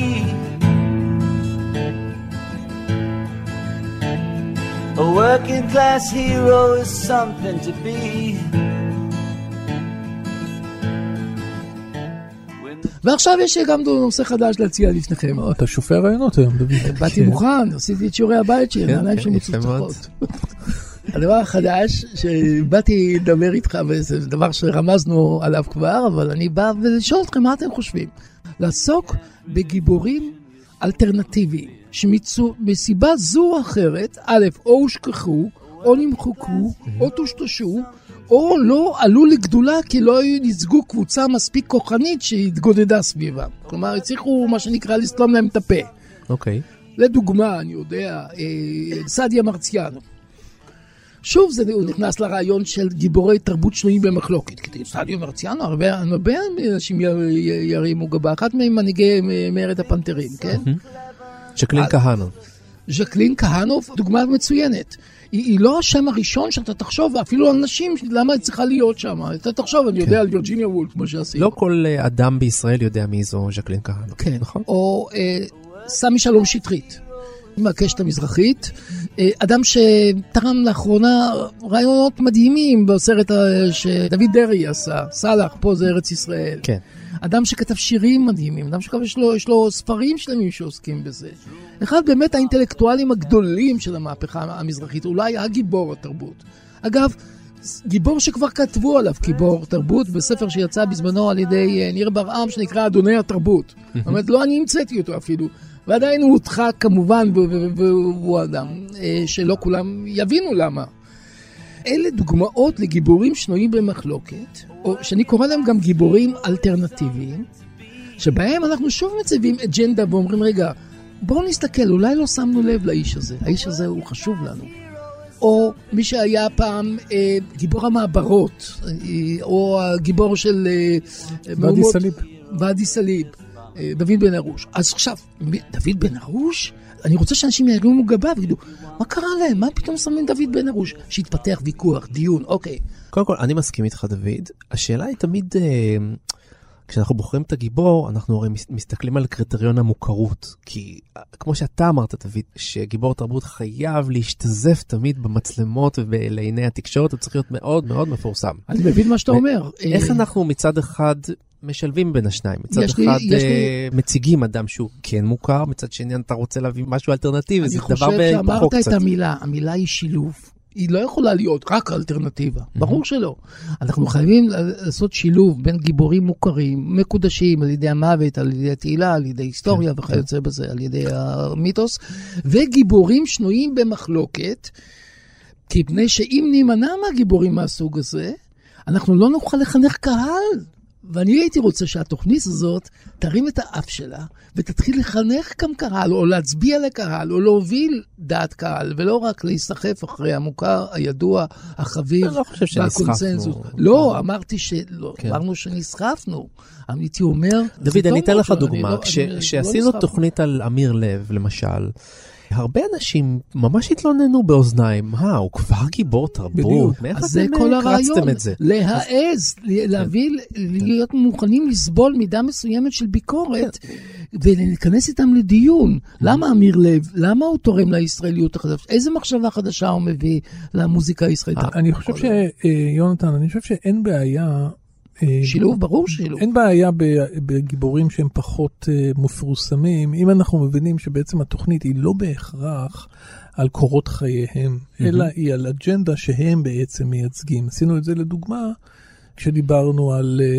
A working class hero is something to be. ועכשיו יש גם נושא חדש להציע לפניכם. אתה שופע רעיונות היום, דוד. באתי מוכן, עשיתי את שיעורי הבית שלי, נעליים שמצוצחות. הדבר החדש שבאתי לדבר איתך, וזה דבר שרמזנו עליו כבר, אבל אני בא ולשאול אתכם מה אתם חושבים. לעסוק בגיבורים אלטרנטיביים, שמסיבה זו או אחרת, א', או הושכחו, או נמחקו, או טושטשו, או לא עלו לגדולה כי לא ייצגו קבוצה מספיק כוחנית שהתגודדה סביבה. כלומר, הצליחו מה שנקרא לסתום להם את הפה. אוקיי. לדוגמה, אני יודע, סעדיה מרציאנו. שוב הוא נכנס לרעיון של גיבורי תרבות שנויים במחלוקת. כי סעדיה מרציאנו, הרבה אנשים ירימו גבה. אחת מהם מנהיגי מרד הפנתרים, כן? ז'קלין כהנוב. ז'קלין כהנוב, דוגמה מצוינת. היא לא השם הראשון שאתה תחשוב, אפילו על נשים, למה היא צריכה להיות שם? אתה תחשוב, אני יודע על וירג'יניה וולף, כמו שעשינו. לא כל אדם בישראל יודע מי זו ז'קלין כהנוב. כן, נכון. או סמי שלום שטרית, מהקשת המזרחית, אדם שתרם לאחרונה רעיונות מדהימים בסרט שדוד דרי עשה, סלח, פה זה ארץ ישראל. כן. אדם שכתב שירים מדהימים, אדם שיש לו ספרים שלמים שעוסקים בזה. אחד באמת האינטלקטואלים הגדולים של המהפכה המזרחית, אולי הגיבור התרבות. אגב, גיבור שכבר כתבו עליו גיבור תרבות, בספר שיצא בזמנו על ידי ניר ברעם, שנקרא אדוני התרבות. זאת אומרת, לא אני המצאתי אותו אפילו. ועדיין הוא הודחק כמובן, והוא אדם שלא כולם יבינו למה. אלה דוגמאות לגיבורים שנויים במחלוקת, או שאני קורא להם גם גיבורים אלטרנטיביים, שבהם אנחנו שוב מציבים אג'נדה ואומרים, רגע, בואו נסתכל, אולי לא שמנו לב לאיש הזה, האיש הזה הוא חשוב לנו. או מי שהיה פעם גיבור המעברות, או הגיבור של ואדי סליב. ואדי סליב, דוד בן ארוש. אז עכשיו, דוד בן ארוש? אני רוצה שאנשים ירימו גבה ויגידו, מה קרה להם? מה פתאום שמים דוד בן ארוש? שהתפתח ויכוח, דיון, אוקיי. קודם כל, אני מסכים איתך דוד. השאלה היא תמיד, כשאנחנו בוחרים את הגיבור, אנחנו הרי מסתכלים על קריטריון המוכרות. כי כמו שאתה אמרת, דוד, שגיבור תרבות חייב להשתזף תמיד במצלמות ולעיני התקשורת, הוא צריך להיות מאוד מאוד מפורסם. אני מבין מה שאתה אומר. איך אנחנו מצד אחד משלבים בין השניים? מצד אחד מציגים אדם שהוא כן מוכר, מצד שני אתה רוצה להביא משהו אלטרנטיבי, זה דבר בפחוק קצת. אני חושב שאמרת את המילה היא שילוב. היא לא יכולה להיות רק אלטרנטיבה, ברור שלא. אנחנו חייבים לעשות שילוב בין גיבורים מוכרים, מקודשים על ידי המוות, על ידי התהילה, על ידי היסטוריה וכיוצא בזה, על ידי המיתוס, וגיבורים שנויים במחלוקת, כי פני שאם נימנע מהגיבורים מהסוג הזה, אנחנו לא נוכל לחנך קהל. ואני הייתי רוצה שהתוכנית הזאת תרים את האף שלה, ותתחיל לחנך גם קהל, או להצביע לקהל, או להוביל דעת קהל, ולא רק להיסחף אחרי המוכר, הידוע, החביב, והקונסנזוס. לא, אמרתי שלא, אמרנו שנסחפנו. הייתי אומר... דוד, אני אתן לך דוגמה. כשעשינו תוכנית על אמיר לב, למשל, הרבה אנשים ממש התלוננו באוזניים, הוא כבר גיבור תרבות, מאיך אתם קרצתם את זה? להעז, להביא, להיות מוכנים לסבול מידה מסוימת של ביקורת, ולהיכנס איתם לדיון. למה אמיר לב? למה הוא תורם לישראליות החדשה? איזה מחשבה חדשה הוא מביא למוזיקה הישראלית? אני חושב יונתן, אני חושב שאין בעיה... שילוב, ברור שילוב. אין בעיה בגיבורים שהם פחות מפורסמים, אם אנחנו מבינים שבעצם התוכנית היא לא בהכרח על קורות חייהם, אלא היא על אג'נדה שהם בעצם מייצגים. עשינו את זה לדוגמה, כשדיברנו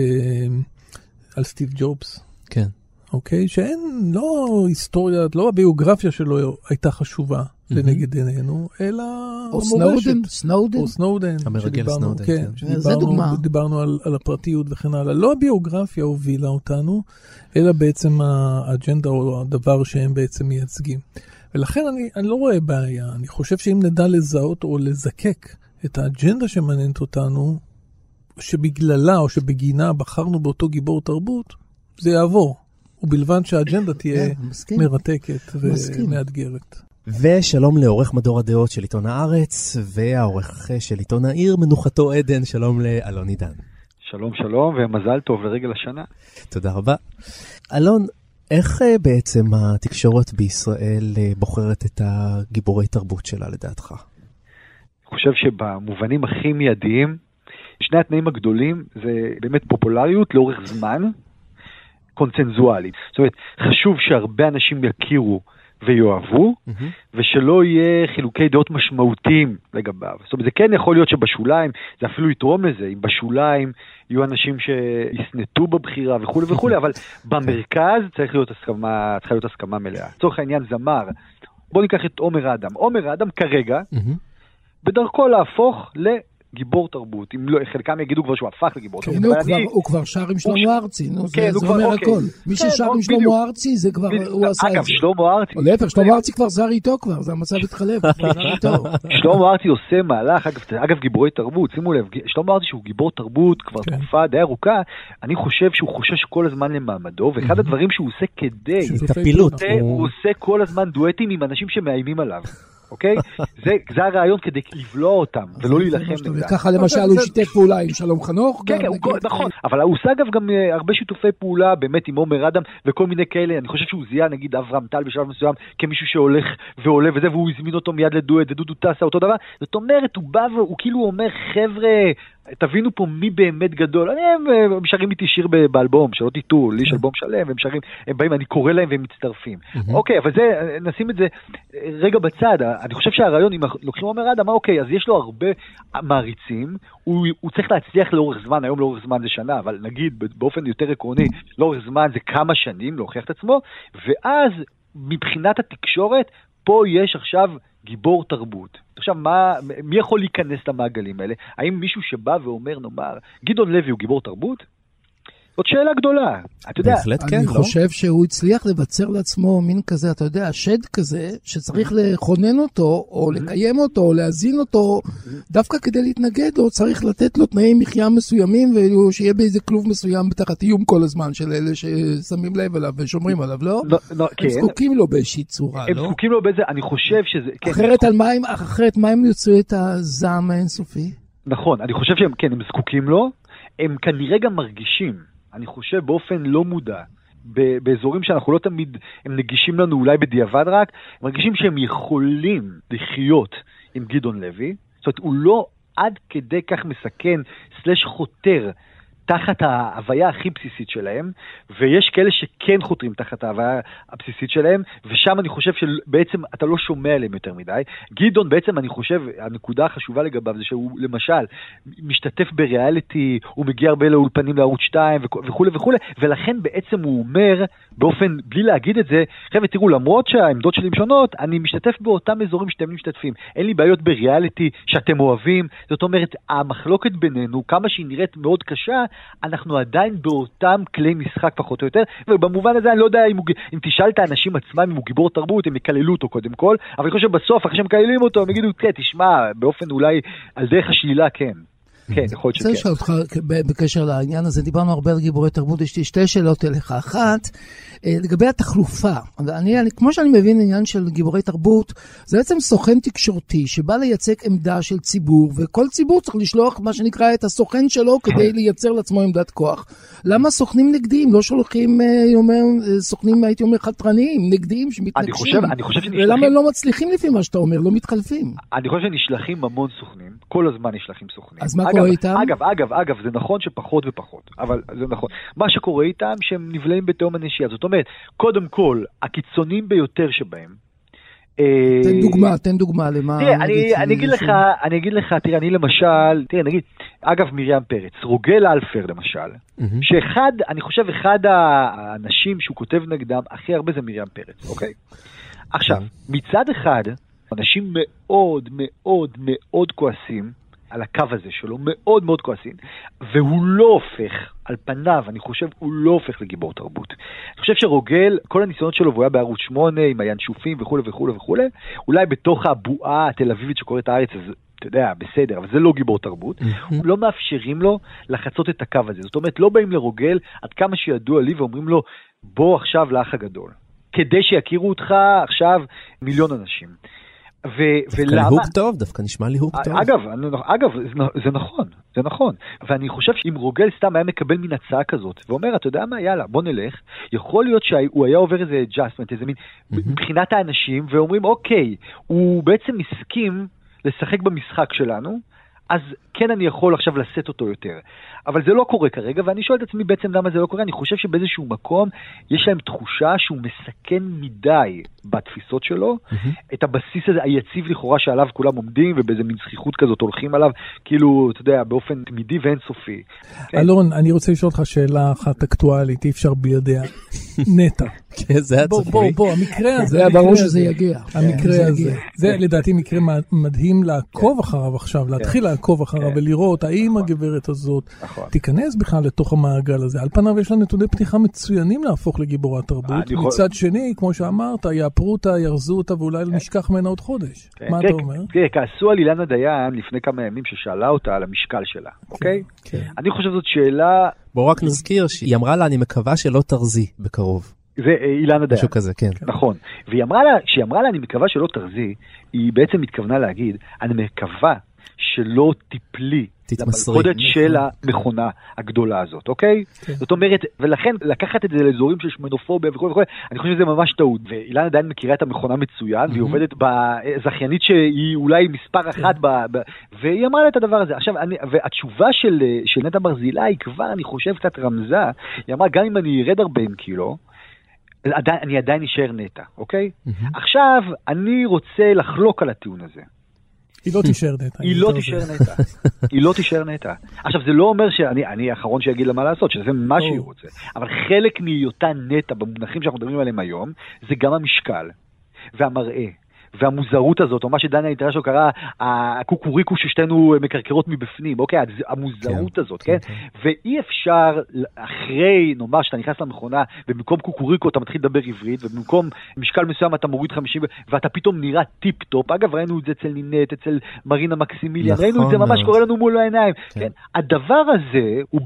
על סטיב ג'ובס. כן. אוקיי? שאין, לא היסטוריה, לא הביוגרפיה שלו הייתה חשובה לנגד עינינו, אלא המורשת. או סנודן. המרגל סנודן. כן, שדיברנו על הפרטיות וכן הלאה. לא הביוגרפיה הובילה אותנו, אלא בעצם האג'נדה או הדבר שהם בעצם מייצגים. ולכן אני לא רואה בעיה. אני חושב שאם נדע לזהות או לזקק את האג'נדה שמעניינת אותנו, שבגללה או שבגינה בחרנו באותו גיבור תרבות, זה יעבור. ובלבד שהאג'נדה תהיה מרתקת ומאתגרת. ושלום לעורך מדור הדעות של עיתון הארץ, והעורך של עיתון העיר, מנוחתו עדן. שלום לאלון עידן. שלום שלום, ומזל טוב לרגל השנה. תודה רבה. אלון, איך בעצם התקשורת בישראל בוחרת את הגיבורי תרבות שלה לדעתך? אני חושב שבמובנים הכי מיידיים, שני התנאים הגדולים זה באמת פופולריות לאורך זמן, קונצנזואלית. זאת אומרת, חשוב שהרבה אנשים יכירו ויואהבו, ושלא יהיה חילוקי דעות משמעותיים לגביו. זאת אומרת, זה כן יכול להיות שבשוליים, זה אפילו יתרום לזה, אם בשוליים יהיו אנשים שיסנטו בבחירה וכו' וכו', אבל במרכז צריכה להיות הסכמה מלאה. לצורך העניין זמר, בוא ניקח את עומר אדם. עומר אדם כרגע בדרכו להפוך גיבור תרבות, אם לא, חלקם יגידו כבר שהוא הפך לגיבור תרבות. הוא כבר שר עם שלמה ארצי, זה אומר הכל. מי ששר עם שלמה ארצי, זה כבר, הוא עשה את זה. אגב, שלמה ארצי... או להפך, שלמה ארצי כבר שר איתו כבר, זה המצב התחלף. שלמה ארצי עושה מהלך, אגב, גיבורי תרבות, שימו לב, שלמה ארצי שהוא גיבור תרבות, כבר תקופה די ארוכה, אני חושב שהוא חושש כל הזמן למעמדו, ואחד הדברים שהוא עושה כדי... הוא עושה כל הזמן דואטים עם אנשים שמאיימים עליו. אוקיי? זה הרעיון כדי לבלוע אותם, ולא להילחם נגדם. וככה למשל הוא שיתף פעולה עם שלום חנוך. כן, נכון. אבל הוא עושה אגב גם הרבה שיתופי פעולה, באמת עם עומר אדם וכל מיני כאלה. אני חושב שהוא זיהה נגיד אברהם טל בשלב מסוים, כמישהו שהולך ועולה וזה, והוא הזמין אותו מיד לדואט, דודו טסה, אותו דבר. זאת אומרת, הוא בא והוא כאילו אומר, חבר'ה, תבינו פה מי באמת גדול. הם שרים איתי שיר באלבום, שלא תיתו, לי יש אלבום שלם, והם שרים, הם באים, אני קורא להם והם מצטרפים. אוקיי, אבל זה, נשים את זה רגע בצד. אני חושב שהרעיון, אם לוקחים עומר אדם, אוקיי, אז יש לו הרבה מעריצים, הוא צריך להצליח לאורך זמן, היום לאורך זמן זה שנה, אבל נגיד באופן יותר עקרוני, לאורך זמן זה כמה שנים להוכיח את עצמו, ואז מבחינת התקשורת, פה יש עכשיו גיבור תרבות. עכשיו, מי יכול להיכנס למעגלים האלה? האם מישהו שבא ואומר, נאמר, גדעון לוי הוא גיבור תרבות? זאת שאלה גדולה. אתה יודע, אני חושב שהוא הצליח לבצר לעצמו מין כזה, אתה יודע, שד כזה, שצריך לכונן אותו, או לקיים אותו, או להזין אותו, דווקא כדי להתנגד לו, צריך לתת לו תנאי מחיה מסוימים, ושיהיה באיזה כלוב מסוים בתחת איום כל הזמן, של אלה ששמים לב עליו ושומרים עליו, לא? הם זקוקים לו באיזושהי צורה, לא? הם זקוקים לו באיזה, אני חושב שזה... אחרת מה הם יוצאו את הזעם האינסופי? נכון, אני חושב שהם, כן, הם זקוקים לו, הם כנראה גם מרגישים, אני חושב באופן לא מודע, באזורים שאנחנו לא תמיד, הם נגישים לנו אולי בדיעבד רק, הם מרגישים שהם יכולים לחיות עם גדעון לוי, זאת אומרת, הוא לא עד כדי כך מסכן, סלש חותר, תחת ההוויה הכי בסיסית שלהם, ויש כאלה שכן חותרים תחת ההוויה הבסיסית שלהם, ושם אני חושב שבעצם אתה לא שומע עליהם יותר מדי. גדעון בעצם אני חושב, הנקודה החשובה לגביו זה שהוא למשל משתתף בריאליטי, הוא מגיע הרבה לאולפנים לערוץ 2 וכו' וכו', ולכן בעצם הוא אומר, באופן, בלי להגיד את זה, חבר'ה תראו, למרות שהעמדות שלי שונות, אני משתתף באותם אזורים שאתם משתתפים. אין לי בעיות בריאליטי שאתם אוהבים, זאת אומרת, המחלוקת בינינו, כמה שהיא נראית מאוד קשה, אנחנו עדיין באותם כלי משחק פחות או יותר, ובמובן הזה אני לא יודע אם תשאל את האנשים עצמם אם הוא גיבור תרבות, הם יקללו אותו קודם כל, אבל אני חושב שבסוף, אחרי שהם מקללים אותו, הם יגידו, תשמע, באופן אולי על דרך השלילה, כן. כן, יכול להיות שכן. אני רוצה לשאול אותך בקשר לעניין הזה, דיברנו הרבה על גיבורי תרבות, יש לי שתי שאלות אליך. אחת, לגבי התחלופה, כמו שאני מבין עניין של גיבורי תרבות, זה בעצם סוכן תקשורתי שבא לייצג עמדה של ציבור, וכל ציבור צריך לשלוח מה שנקרא את הסוכן שלו כדי לייצר לעצמו עמדת כוח. למה סוכנים נגדיים? לא שולחים, סוכנים הייתי אומר חתרניים, נגדיים שמתנגשים. ולמה הם לא מצליחים לפי מה שאתה אומר, לא מתחלפים? אני חושב שנשלחים המון סוכנים, כל הזמן נשלחים סוכנים. אז מה קורה איתם? אגב, זה נכון שפחות ופחות, אבל זה נכון. מה שקורה איתם שהם נבלעים בתהום הנשייה, זאת אומרת, קודם כל, הקיצונים ביותר שבהם. תן דוגמה למה... אני אגיד לך, תראה, אני למשל, נגיד, אגב, מרים פרץ, רוגל אלפר למשל, שאחד, אני חושב, אחד האנשים שהוא כותב נגדם הכי הרבה זה מרים פרץ, אוקיי? עכשיו, מצד אחד, אנשים מאוד מאוד מאוד כועסים, על הקו הזה שלו, מאוד מאוד כועסים, והוא לא הופך, על פניו, אני חושב, הוא לא הופך לגיבור תרבות. אני חושב שרוגל, כל הניסיונות שלו, והוא היה בערוץ 8, עם הינשופים וכו' וכו' וכו', אולי בתוך הבועה התל אביבית שקוראת הארץ, אז אתה יודע, בסדר, אבל זה לא גיבור תרבות, לא מאפשרים לו לחצות את הקו הזה. זאת אומרת, לא באים לרוגל, עד כמה שידוע לי, ואומרים לו, בוא עכשיו לאח הגדול, כדי שיכירו אותך עכשיו מיליון אנשים. ולמה? הוק טוב, דווקא נשמע לי הוק טוב. אגב, זה נכון. ואני חושב שאם רוגל סתם היה מקבל מן הצעה כזאת, ואומר, אתה יודע מה, יאללה, בוא נלך, יכול להיות שהוא היה עובר איזה adjustment, איזה מין, מבחינת האנשים, ואומרים, אוקיי, הוא בעצם מסכים לשחק במשחק שלנו, אז כן אני יכול עכשיו לשאת אותו יותר. אבל זה לא קורה כרגע, ואני שואל את עצמי בעצם למה זה לא קורה. אני חושב שבאיזשהו מקום יש להם תחושה שהוא מסכן מדי בתפיסות שלו, את הבסיס הזה היציב לכאורה שעליו כולם עומדים, ובאיזה מין זכיחות כזאת הולכים עליו, כאילו, אתה יודע, באופן תמידי ואינסופי. אלון, אני רוצה לשאול אותך שאלה אחת אקטואלית, אי אפשר בידיה. נטע. זה הצפוי. בוא, המקרה הזה. זה היה ברור שזה יגיע. המקרה הזה. זה לדעתי מקרה מדהים לעקוב אחריו עכשיו, להתחיל לעקוב אחריו ולראות האם הגברת הזאת תיכנס בכלל לתוך המעגל הזה. על פניו יש לה נתוני פתיחה מצוינים להפוך לגיבורת תרבות. מצד שני, כמו שאמרת, יאפרו אותה, ירזו אותה ואולי נשכח ממנה עוד חודש. מה אתה אומר? כעסו על אילנה דיין לפני כמה ימים ששאלה אותה על המשקל שלה, אוקיי? אני חושב זאת שאלה... בואו רק נזכיר שהיא אמרה לה, אני מקווה שלא תרזי בקרוב. זה אילנה דיין. משהו כזה, כן. נכון. והיא אמרה לה, אני מקווה שלא תרזי, היא בעצם התכוונה להגיד, אני מקווה שלא תיפלי למלכודת של המכונה הגדולה הזאת, אוקיי? זאת אומרת, ולכן לקחת את זה לאזורים של שמנופוביה וכל וכל, אני חושב שזה ממש טעות. ואילנה עדיין מכירה את המכונה מצוין, והיא עובדת בזכיינית שהיא אולי מספר אחת, והיא אמרה לה את הדבר הזה. עכשיו, והתשובה של נטע ברזילי היא כבר, אני חושב, קצת רמזה, היא אמרה, גם אם אני ארד 40 קילו, אני עדיין נשאר נטע, אוקיי? עכשיו, אני רוצה לחלוק על הטיעון הזה. היא לא תישאר נטע. היא לא תישאר נטע. עכשיו, זה לא אומר שאני האחרון שיגיד לה מה לעשות, שזה מה שהיא רוצה. אבל חלק מהיותה נטע, במונחים שאנחנו מדברים עליהם היום, זה גם המשקל, והמראה, והמוזרות הזאת, או מה שדניה התראה שלו קרא, הקוקוריקו ששתינו מקרקרות מבפנים, אוקיי? המוזרות הזאת, כן? ואי אפשר, אחרי, נאמר, שאתה נכנס למכונה, ובמקום קוקוריקו אתה מתחיל לדבר עברית, ובמקום משקל מסוים אתה מוריד 50, ואתה פתאום נראה טיפ-טופ. אגב, ראינו את זה אצל נינט, אצל מרינה מקסימיליאן, ראינו את זה ממש קורה לנו מול העיניים. כן? הדבר הזה הוא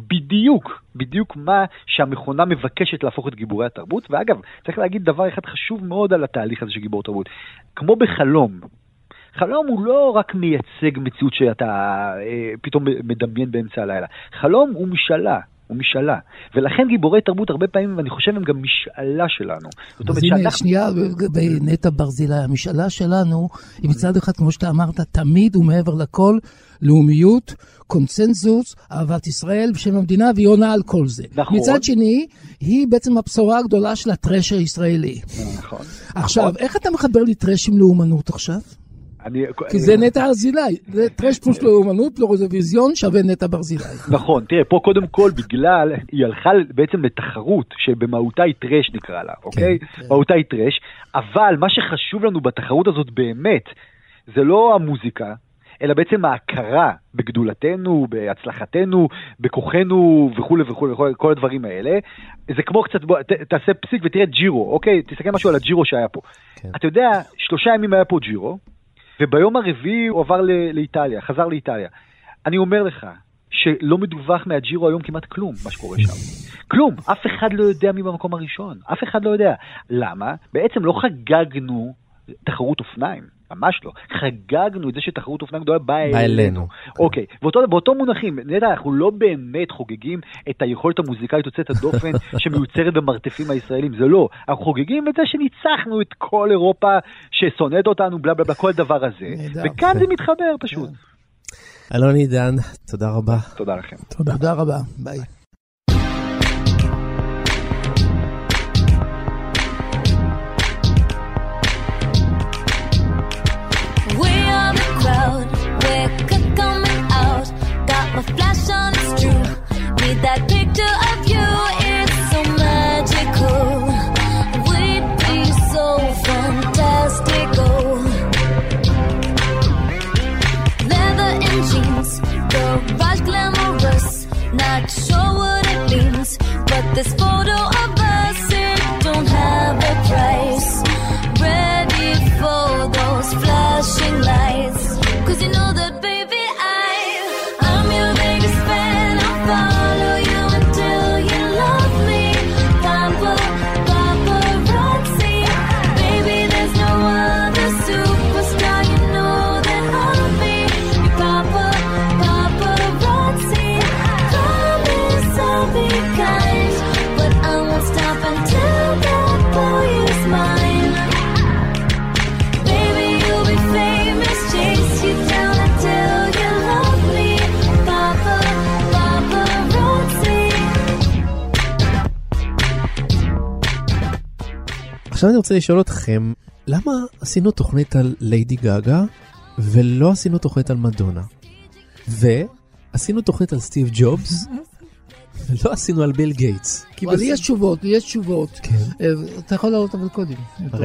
בדיוק מה שהמכונה מבקשת להפוך את גיבורי התרבות, ואגב, צריך להגיד דבר אחד חשוב מאוד על התהליך הזה של גיבור תרבות. כמו בחלום. חלום הוא לא רק מייצג מציאות שאתה פתאום מדמיין באמצע הלילה. חלום הוא משאלה. ולכן גיבורי תרבות הרבה פעמים, ואני חושב, הם גם משאלה שלנו. אז הנה, שנייה, בנטע ברזילי, המשאלה שלנו, היא מצד אחד, כמו שאתה אמרת, תמיד ומעבר לכל, לאומיות, קונצנזוס, אהבת ישראל בשם המדינה, והיא עונה על כל זה. נכון. מצד שני, היא בעצם הבשורה הגדולה של הטרש הישראלי. נכון. עכשיו, איך אתה מחבר לי טרש עם לאומנות עכשיו? כי זה נטע ברזילי, זה טרש פלוס לאומנות, פלורוזוויזיון שווה נטע ברזילי. נכון, תראה, פה קודם כל בגלל, היא הלכה בעצם לתחרות שבמהותה היא טרש נקרא לה, אוקיי? מהותה היא טרש, אבל מה שחשוב לנו בתחרות הזאת באמת, זה לא המוזיקה, אלא בעצם ההכרה בגדולתנו, בהצלחתנו, בכוחנו וכו' וכו', כל הדברים האלה. זה כמו קצת, תעשה פסיק ותראה ג'ירו, אוקיי? תסתכל משהו על הג'ירו שהיה פה. אתה יודע, 3 ימים היה פה ג'ירו, וביום הרביעי הוא עבר לאיטליה, חזר לאיטליה. אני אומר לך שלא מדווח מהג'ירו היום כמעט כלום, מה שקורה שם. כלום, אף אחד לא יודע מי במקום הראשון, אף אחד לא יודע. למה? בעצם לא חגגנו תחרות אופניים, ממש לא. חגגנו את זה שתחרות אופניים גדולה באה אלינו. אוקיי, באותו מונחים, נדע, אנחנו לא באמת חוגגים את היכולת המוזיקלית יוצאת הדופן שמיוצרת במרתפים הישראלים, זה לא. אנחנו חוגגים את זה שניצחנו את כל אירופה ששונאת אותנו, בלה בלה בלה, כל הדבר הזה. וכאן זה מתחבר פשוט. אלון עידן, תודה רבה. תודה לכם. תודה רבה, ביי. My flash on is true. Need that picture of you. It's so magical. We'd be so fantastical. Leather and jeans, garage glamorous. Not sure what it means, but this photo of us, it don't have a price. Ready for those flashing lights. 'Cause you know that baby follow you until you love me, Papa, paparazzi. Baby, there's no other superstar, you know that I'll be Papa, paparazzi. Promise I'll be kind, but I won't stop until that boy is mine. Baby, you'll be famous, chase you down until you love me, Papa. עכשיו אני רוצה לשאול אתכם, למה עשינו תוכנית על ליידי גאגה ולא עשינו תוכנית על מדונה? ועשינו תוכנית על סטיב ג'ובס לא עשינו על ביל גייטס. אבל יש תשובות. אתה יכול להראות אבל קודם.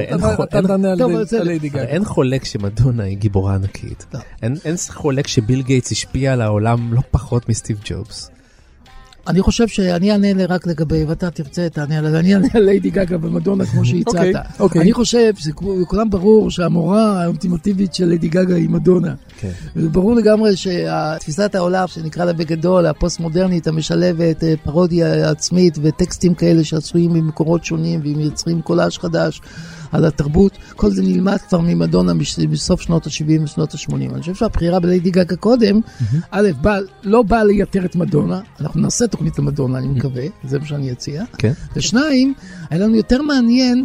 אין חולק שמדונה היא גיבורה ענקית. אין חולק שביל גייטס השפיע על העולם לא פחות מסטיב ג'ובס. אני חושב שאני אענה רק לגבי, ואתה תרצה, אני אענה על ליידי גגה במדונה כמו שהצעת. אני חושב שכולם ברור שהמורה האולטימטיבית של ליידי גגה היא מדונה. וברור לגמרי שתפיסת העולם שנקרא לה בגדול, הפוסט-מודרנית, המשלבת, פרודיה עצמית וטקסטים כאלה שעשויים ממקורות שונים ומייצרים קולאז' חדש על התרבות, כל זה נלמד כבר ממדונה בסוף שנות ה-70 ושנות ה-80. אני חושב שהבחירה בליידי גגה קודם, א', לא באה לייתר את מדונה, אנחנו נעשה תוכנית למדונה, אני מקווה, זה מה שאני אציע. ושניים, היה לנו יותר מעניין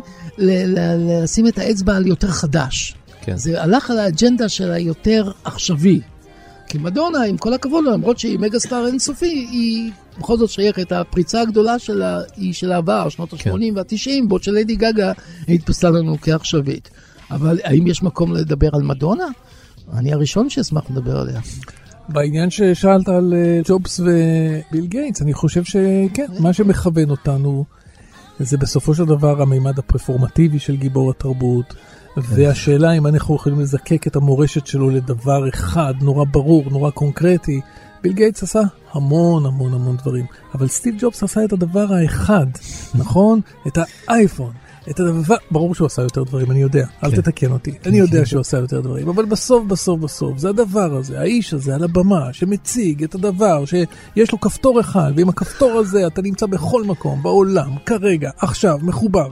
לשים את האצבע על יותר חדש. זה הלך על האג'נדה של היותר עכשווי. כי מדונה, עם כל הכבוד, למרות שהיא מגה סטאר אינסופי, היא בכל זאת שייכת, הפריצה הגדולה שלה היא של העבר, שנות ה-80 וה-90, בעוד של ליידי גגה היא התפסלה לנו כעכשווית. אבל האם יש מקום לדבר על מדונה? אני הראשון שאשמח לדבר עליה. בעניין ששאלת על ג'ובס וביל גייטס, אני חושב שכן, מה שמכוון אותנו זה בסופו של דבר המימד הפרפורמטיבי של גיבור התרבות, והשאלה אם אנחנו יכולים לזקק את המורשת שלו לדבר אחד, נורא ברור, נורא קונקרטי. ביל גייטס עשה המון דברים, אבל סטיב ג'ובס עשה את הדבר האחד, נכון? את האייפון, את הדבר, ברור שהוא עשה יותר דברים, אני יודע, אל תתקן אותי, אני יודע שהוא עשה יותר דברים, אבל בסוף, זה הדבר הזה, האיש הזה על הבמה, שמציג את הדבר, שיש לו כפתור אחד, ועם הכפתור הזה אתה נמצא בכל מקום, בעולם, כרגע, עכשיו, מחובר.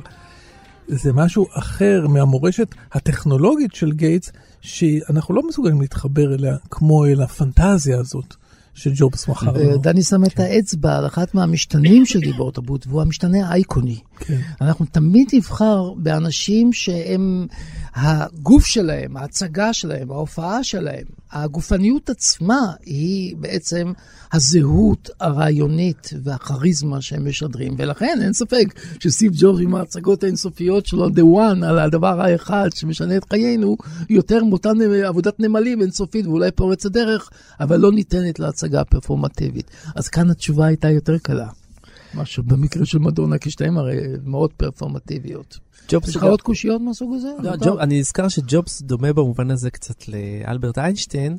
זה משהו אחר מהמורשת הטכנולוגית של גייטס, שאנחנו לא מסוגלים להתחבר אליה כמו אל הפנטזיה הזאת שג'ובס מחר לנו. דני שם את האצבע על אחת מהמשתנים של גיבור תרבות, והוא המשתנה האייקוני. אנחנו תמיד נבחר באנשים שהם הגוף שלהם, ההצגה שלהם, ההופעה שלהם, הגופניות עצמה היא בעצם הזהות הרעיונית והכריזמה שהם משדרים, ולכן אין ספק שסטיב ג'ובס עם ההצגות האינסופיות שלו, The One, על הדבר האחד שמשנה את חיינו, יותר מאותה עבודת נמלים אינסופית ואולי פורץ הדרך, אבל לא ניתנת להצגה פרפורמטיבית. אז כאן התשובה הייתה יותר קלה. משהו במקרה של מדונה, כי שתיים הרי מאוד פרפורמטיביות. יש לך עוד קושיות מהסוג הזה? אני נזכר שג'ובס דומה במובן הזה קצת לאלברט איינשטיין,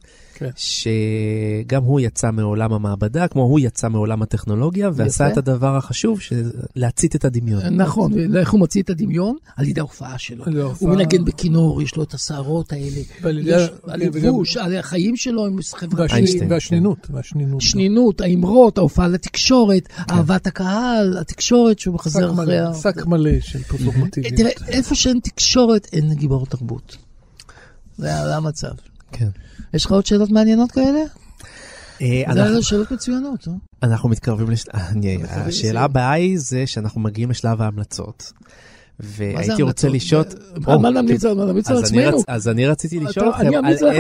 שגם הוא יצא מעולם המעבדה, כמו הוא יצא מעולם הטכנולוגיה, ועשה את הדבר החשוב, להצית את הדמיון. נכון, ואיך הוא מצית את הדמיון? על ידי ההופעה שלו. הוא מנגן בכינור, יש לו את השערות האלה, על לבוש, על החיים שלו, עם חברתיים. והשנינות. שנינות, האמרות, ההופעה לתקשורת, אהבת הקהל, התקשורת שהוא מחזר אחריה. שק מלא של פרפורמטיביות. תראה, איפה שאין תקשורת, אין גיבור תרבות. זה המצב. כן. יש לך עוד שאלות מעניינות כאלה? זה שאלות מצוינות. אנחנו מתקרבים השאלה הבאה היא זה שאנחנו מגיעים לשלב ההמלצות. והייתי רוצה לשאול... מה נמליץ על עצמנו? אז אני רציתי לשאול אתכם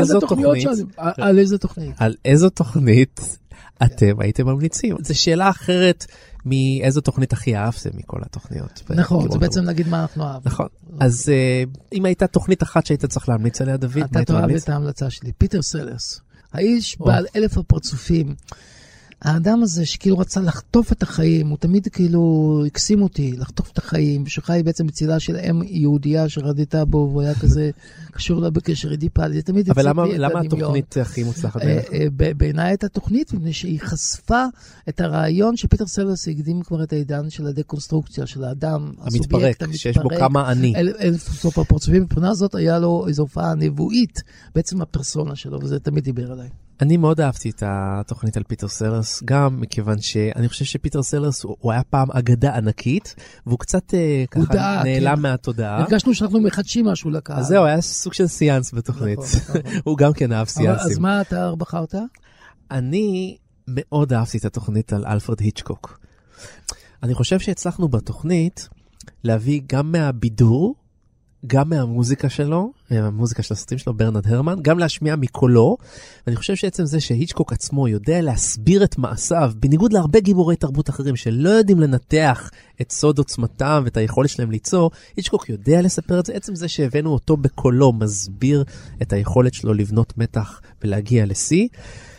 על איזו תוכנית... על איזו תוכנית אתם הייתם ממליצים. זו שאלה אחרת מאיזו תוכנית הכי אהבתם מכל התוכניות. נכון, זה בעצם להגיד מה אנחנו אהבנו. נכון. אז אם הייתה תוכנית אחת שהיית צריך להמליץ עליה, דוד, אתה תאהב את ההמלצה שלי. פיטר סלרס. האיש בעל 1000 הפרצופים. האדם הזה שכאילו רצה לחטוף את החיים, הוא תמיד כאילו הקסים אותי, לחטוף את החיים, שחי בעצם בצילה של אם יהודייה שרדיתה בו, והוא היה כזה קשור לה בקשר אידיפלי, זה תמיד אבל למה התוכנית הכי מוצלחת? בעיניי את התוכנית, מפני שהיא חשפה את הרעיון שפיטר סלרס הקדים כבר את העידן של הדקונסטרוקציה, של האדם, המתפרק, שיש בו כמה אני. 1000 הפרצופים, מבחינה הזאת היה לו איזו הופעה נבואית, בעצם הפרסונה שלו, וזה תמיד דיבר עליי. אני מאוד אהבתי את התוכנית על פיטר סלרס, גם מכיוון שאני חושב שפיטר סלרס הוא היה פעם אגדה ענקית, והוא קצת ככה נעלם מהתודעה. הרגשנו שאנחנו מחדשים משהו לקהל. אז זהו, היה סוג של סיאנס בתוכנית. הוא גם כן אהב סיאנסים. אז מה אתה בחרת? אני מאוד אהבתי את התוכנית על אלפרד היצ'קוק. אני חושב שהצלחנו בתוכנית להביא גם מהבידור, גם מהמוזיקה שלו, המוזיקה של הסרטים שלו, ברנרד הרמן, גם להשמיע מקולו, ואני חושב שעצם זה שהיצ'קוק עצמו יודע להסביר את מעשיו, בניגוד להרבה גיבורי תרבות אחרים שלא יודעים לנתח את סוד עוצמתם ואת היכולת שלהם ליצור, היצ'קוק יודע לספר את זה, עצם זה שהבאנו אותו בקולו, מסביר את היכולת שלו לבנות מתח ולהגיע לשיא,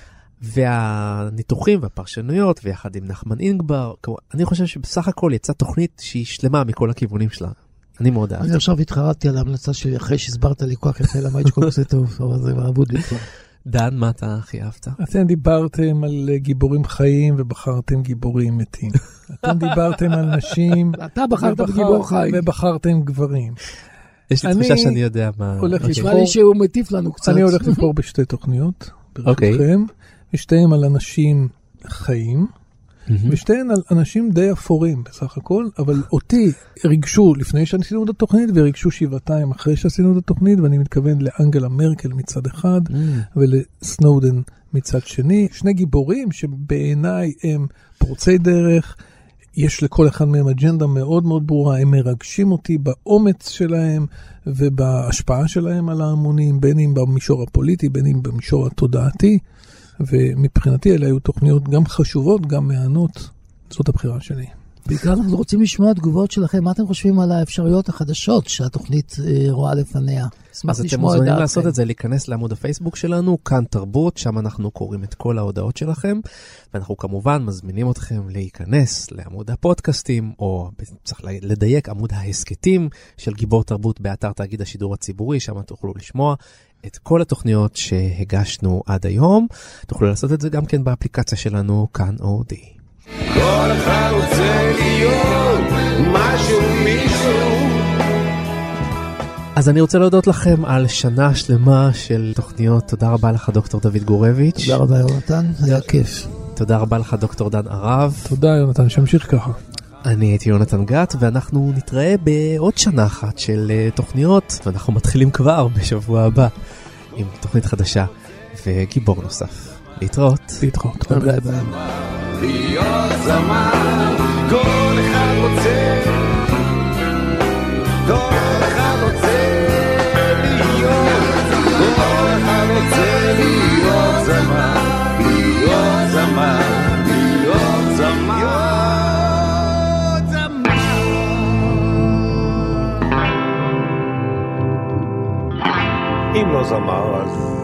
והניתוחים והפרשנויות, ויחד עם נחמן אינגבר, אני חושב שבסך הכל יצאה תוכנית שהיא שלמה מכל הכיוונים שלה. אני מאוד אהבתי. אני עכשיו התחרטתי על ההמלצה שלי, אחרי שהסברת לי כוח יפה למה יש כל כך טוב, אבל זה עבוד לי כבר. דן, מה אתה הכי אהבת? אתם דיברתם על גיבורים חיים ובחרתם גיבורים מתים. אתם דיברתם על נשים. אתה בחרת בגיבור חי. ובחרתם גברים. יש לי תחושה שאני יודע מה... נשמע לי שהוא מטיף לנו קצת. אני הולך לבחור בשתי תוכניות, ברשותכם, ושתיהם על אנשים חיים, ושתיהן על אנשים די אפורים בסך הכל, אבל אותי ריגשו לפני שעשינו את התוכנית, וריגשו שבעתיים אחרי שעשינו את התוכנית, ואני מתכוון לאנגלה מרקל מצד אחד, ולסנודן מצד שני. שני גיבורים שבעיניי הם פורצי דרך, יש לכל אחד מהם אג'נדה מאוד מאוד ברורה, הם מרגשים אותי באומץ שלהם ובהשפעה שלהם על ההמונים, בין אם במישור הפוליטי, בין אם במישור התודעתי, ומבחינתי אלה היו תוכניות גם חשובות, גם מענות, זאת הבחירה שלי. בעיקר אנחנו רוצים לשמוע תגובות שלכם, מה אתם חושבים על האפשרויות החדשות שהתוכנית רואה לפניה? אז אתם מוזמנים לעשות את זה, להיכנס לעמוד הפייסבוק שלנו, כאן תרבות, שם אנחנו קוראים את כל ההודעות שלכם, ואנחנו כמובן מזמינים אתכם להיכנס לעמוד הפודקאסטים, או צריך לדייק עמוד ההסקטים של גיבור תרבות באתר תאגיד השידור הציבורי, שם תוכלו לשמוע את כל התוכניות שהגשנו עד היום. תוכלו לעשות את זה גם כן באפליקציה שלנו, כאן אודי. כל אחד רוצה להיות משהו מישהו. אז אני רוצה להודות לכם על שנה שלמה של תוכניות. תודה רבה לך דוקטור דוד גורביץ'. תודה רבה יונתן, היה כיף. תודה רבה לך דוקטור דן ערב. תודה יונתן, שמשיך ככה. אני הייתי יונתן גת, ואנחנו נתראה בעוד שנה אחת של תוכניות, ואנחנו מתחילים כבר בשבוע הבא עם תוכנית חדשה וגיבור נוסף. להתראות. להתראות. ביי ביי. להיות זמן, כל אחד רוצה, כל אחד רוצה להיות, כל אחד רוצה להיות זמן, להיות זמן, להיות זמן, להיות זמן. אם לא זמר אז